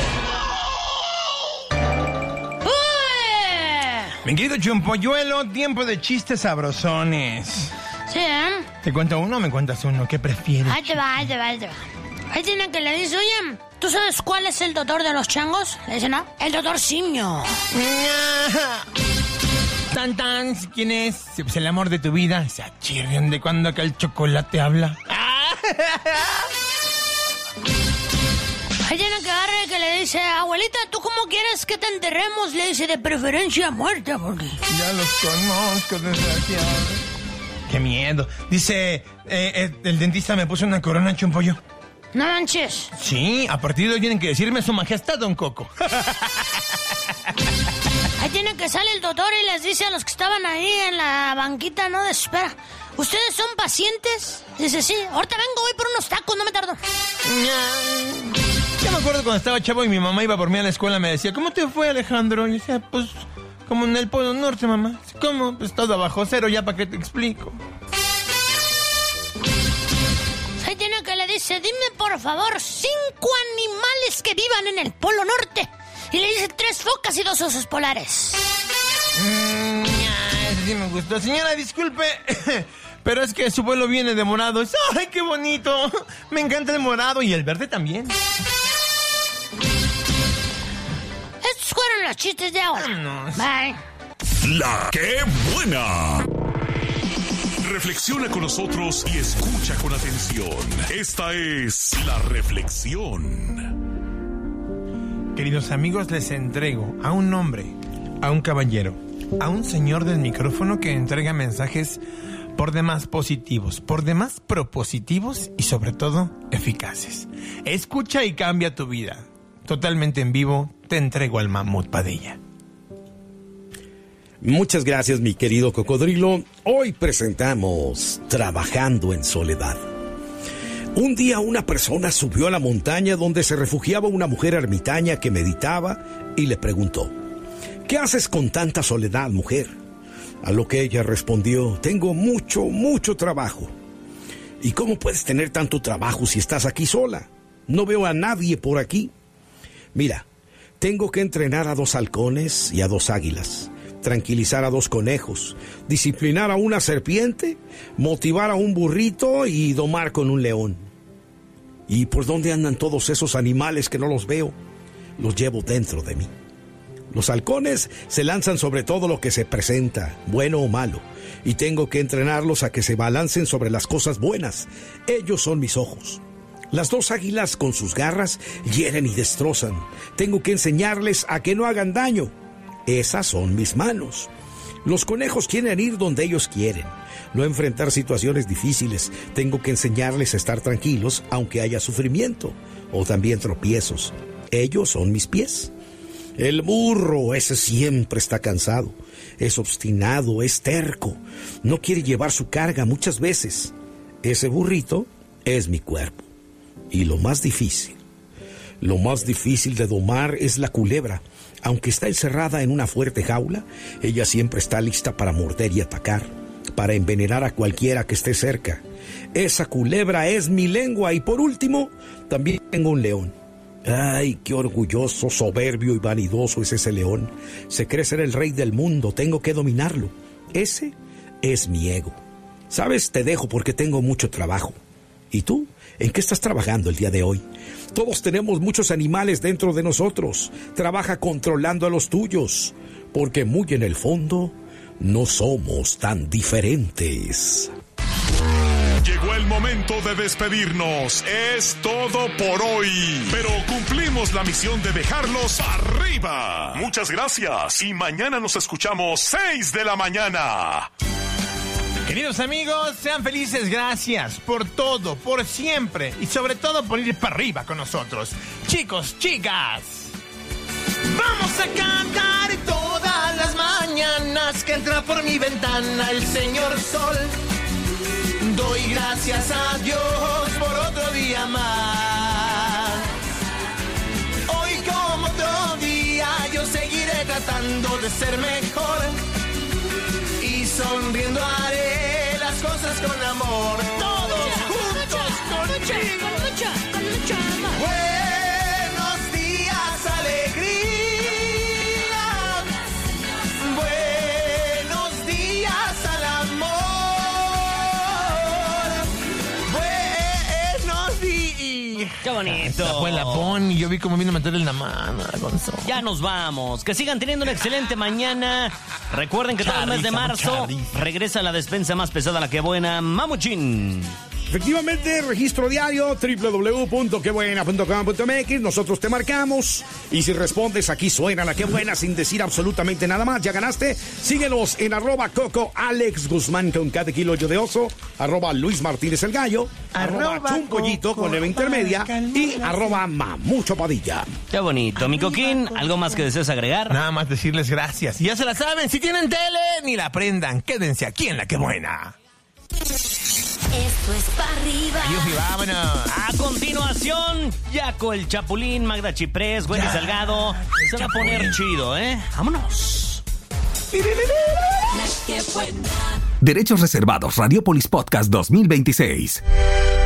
Mi querido Chumpolluelo, tiempo de chistes sabrosones. Sí, ¿eh? ¿Te cuento uno o me cuentas uno? ¿Qué prefieres? Ahí te va, ahí te va, ahí te va. Ahí tiene que le dice, oye, ¿tú sabes cuál es el doctor de los changos? Le dice, no, el doctor Simio. Tan tan, ¿quién es? Pues el amor de tu vida. Se achirrian de cuando acá el chocolate habla. Ahí tiene que agarrar que le dice, abuelita, ¿tú cómo quieres que te enterremos? Le dice, de preferencia muerta, porque... Ya los conozco, desgraciado. Qué miedo. Dice, eh, eh, el dentista me puso una corona, Chumpollo. No manches. Sí, a partir de hoy tienen que decirme su majestad, don Coco. Ahí tiene que sale el doctor y les dice a los que estaban ahí en la banquita, no de espera, ¿ustedes son pacientes? Dice, sí, ahorita vengo, voy por unos tacos, no me tardo. Yo me acuerdo cuando estaba chavo y mi mamá iba por mí a la escuela, me decía, ¿cómo te fue, Alejandro? Y yo decía, pues, como en el Polo Norte, mamá. ¿Cómo? Pues todo bajo cero, ya para qué te explico. Ahí tiene que le dice, dime por favor cinco animales que vivan en el Polo Norte. Y le dice tres focas y dos osos polares. Mm, ya, ese sí me gustó. Señora, disculpe, pero es que su vuelo viene de morado. ¡Ay, qué bonito! Me encanta el morado y el verde también. Estos fueron los chistes de ahora. Vámonos. Bye. La que buena. Reflexiona con nosotros y escucha con atención. Esta es La Reflexión. Queridos amigos, les entrego a un hombre, a un caballero, a un señor del micrófono que entrega mensajes por demás positivos, por demás propositivos y sobre todo eficaces. Escucha y cambia tu vida. Totalmente en vivo, te entrego al Mamut Padilla. Muchas gracias, mi querido cocodrilo. Hoy presentamos Trabajando en Soledad. Un día una persona subió a la montaña donde se refugiaba una mujer ermitaña que meditaba y le preguntó, ¿qué haces con tanta soledad, mujer? A lo que ella respondió, tengo mucho, mucho trabajo. ¿Y cómo puedes tener tanto trabajo si estás aquí sola? No veo a nadie por aquí. Mira, tengo que entrenar a dos halcones y a dos águilas, tranquilizar a dos conejos, disciplinar a una serpiente, motivar a un burrito y domar con un león. ¿Y por dónde andan todos esos animales que no los veo? Los llevo dentro de mí. Los halcones se lanzan sobre todo lo que se presenta, bueno o malo, y tengo que entrenarlos a que se balancen sobre las cosas buenas. Ellos son mis ojos. Las dos águilas con sus garras hieren y destrozan. Tengo que enseñarles a que no hagan daño. Esas son mis manos. Los conejos quieren ir donde ellos quieren, no enfrentar situaciones difíciles. Tengo que enseñarles a estar tranquilos aunque haya sufrimiento o también tropiezos. Ellos son mis pies. El burro, ese siempre está cansado, es obstinado, es terco, no quiere llevar su carga muchas veces. Ese burrito es mi cuerpo. Y lo más difícil, lo más difícil de domar es la culebra. Aunque está encerrada en una fuerte jaula, ella siempre está lista para morder y atacar, para envenenar a cualquiera que esté cerca. Esa culebra es mi lengua. Y por último, también tengo un león. Ay, qué orgulloso, soberbio y vanidoso es ese león. Se cree ser el rey del mundo, tengo que dominarlo. Ese es mi ego. ¿Sabes? Te dejo porque tengo mucho trabajo. ¿Y tú? ¿En qué estás trabajando el día de hoy? Todos tenemos muchos animales dentro de nosotros. Trabaja controlando a los tuyos, porque muy en el fondo no somos tan diferentes. Llegó el momento de despedirnos. Es todo por hoy. Pero cumplimos la misión de dejarlos arriba. Muchas gracias. Y mañana nos escuchamos seis de la mañana. Queridos amigos, sean felices, gracias por todo, por siempre y sobre todo por ir para arriba con nosotros. Chicos, chicas, vamos a cantar todas las mañanas que entra por mi ventana el señor sol. Doy gracias a Dios por otro día más. Hoy como otro día yo seguiré tratando de ser mejor. Y sonriendo haré las cosas con amor. Todos juntos contigo. Con mucho, con mucho amor. Buenos días, alegría. Buenos días al amor. Buenos días. ¡Qué bonito! La fue la pon y yo vi cómo vino a meterle en la mano a Gonzo. Ya nos vamos. Que sigan teniendo una excelente mañana. Recuerden que todo el mes de marzo regresa la despensa más pesada, la que buena, Mamuchín. Efectivamente, registro diario, doble u doble u doble u punto que buena punto com punto m x. Nosotros te marcamos y si respondes, aquí suena la que buena sin decir absolutamente nada más. Ya ganaste. Síguenos en arroba Coco Alex Guzmán con cada kilo de oso, arroba Luis Martínez el Gallo, arroba, arroba Chumpollito con Eva Intermedia y arroba Mamucho Padilla. Qué bonito. Mi Coquín, ¿algo más que desees agregar? Nada más decirles gracias. Y ya se la saben, si tienen tele, ni la prendan. Quédense aquí en la que buena. Esto es para arriba. Yuji, vámonos. A continuación, Yaco el Chapulín, Magda Chiprés, Wendy ya, Salgado. Se va a poner chido, ¿eh? Vámonos. Derechos reservados, Radiopolis Podcast dos mil veintiséis.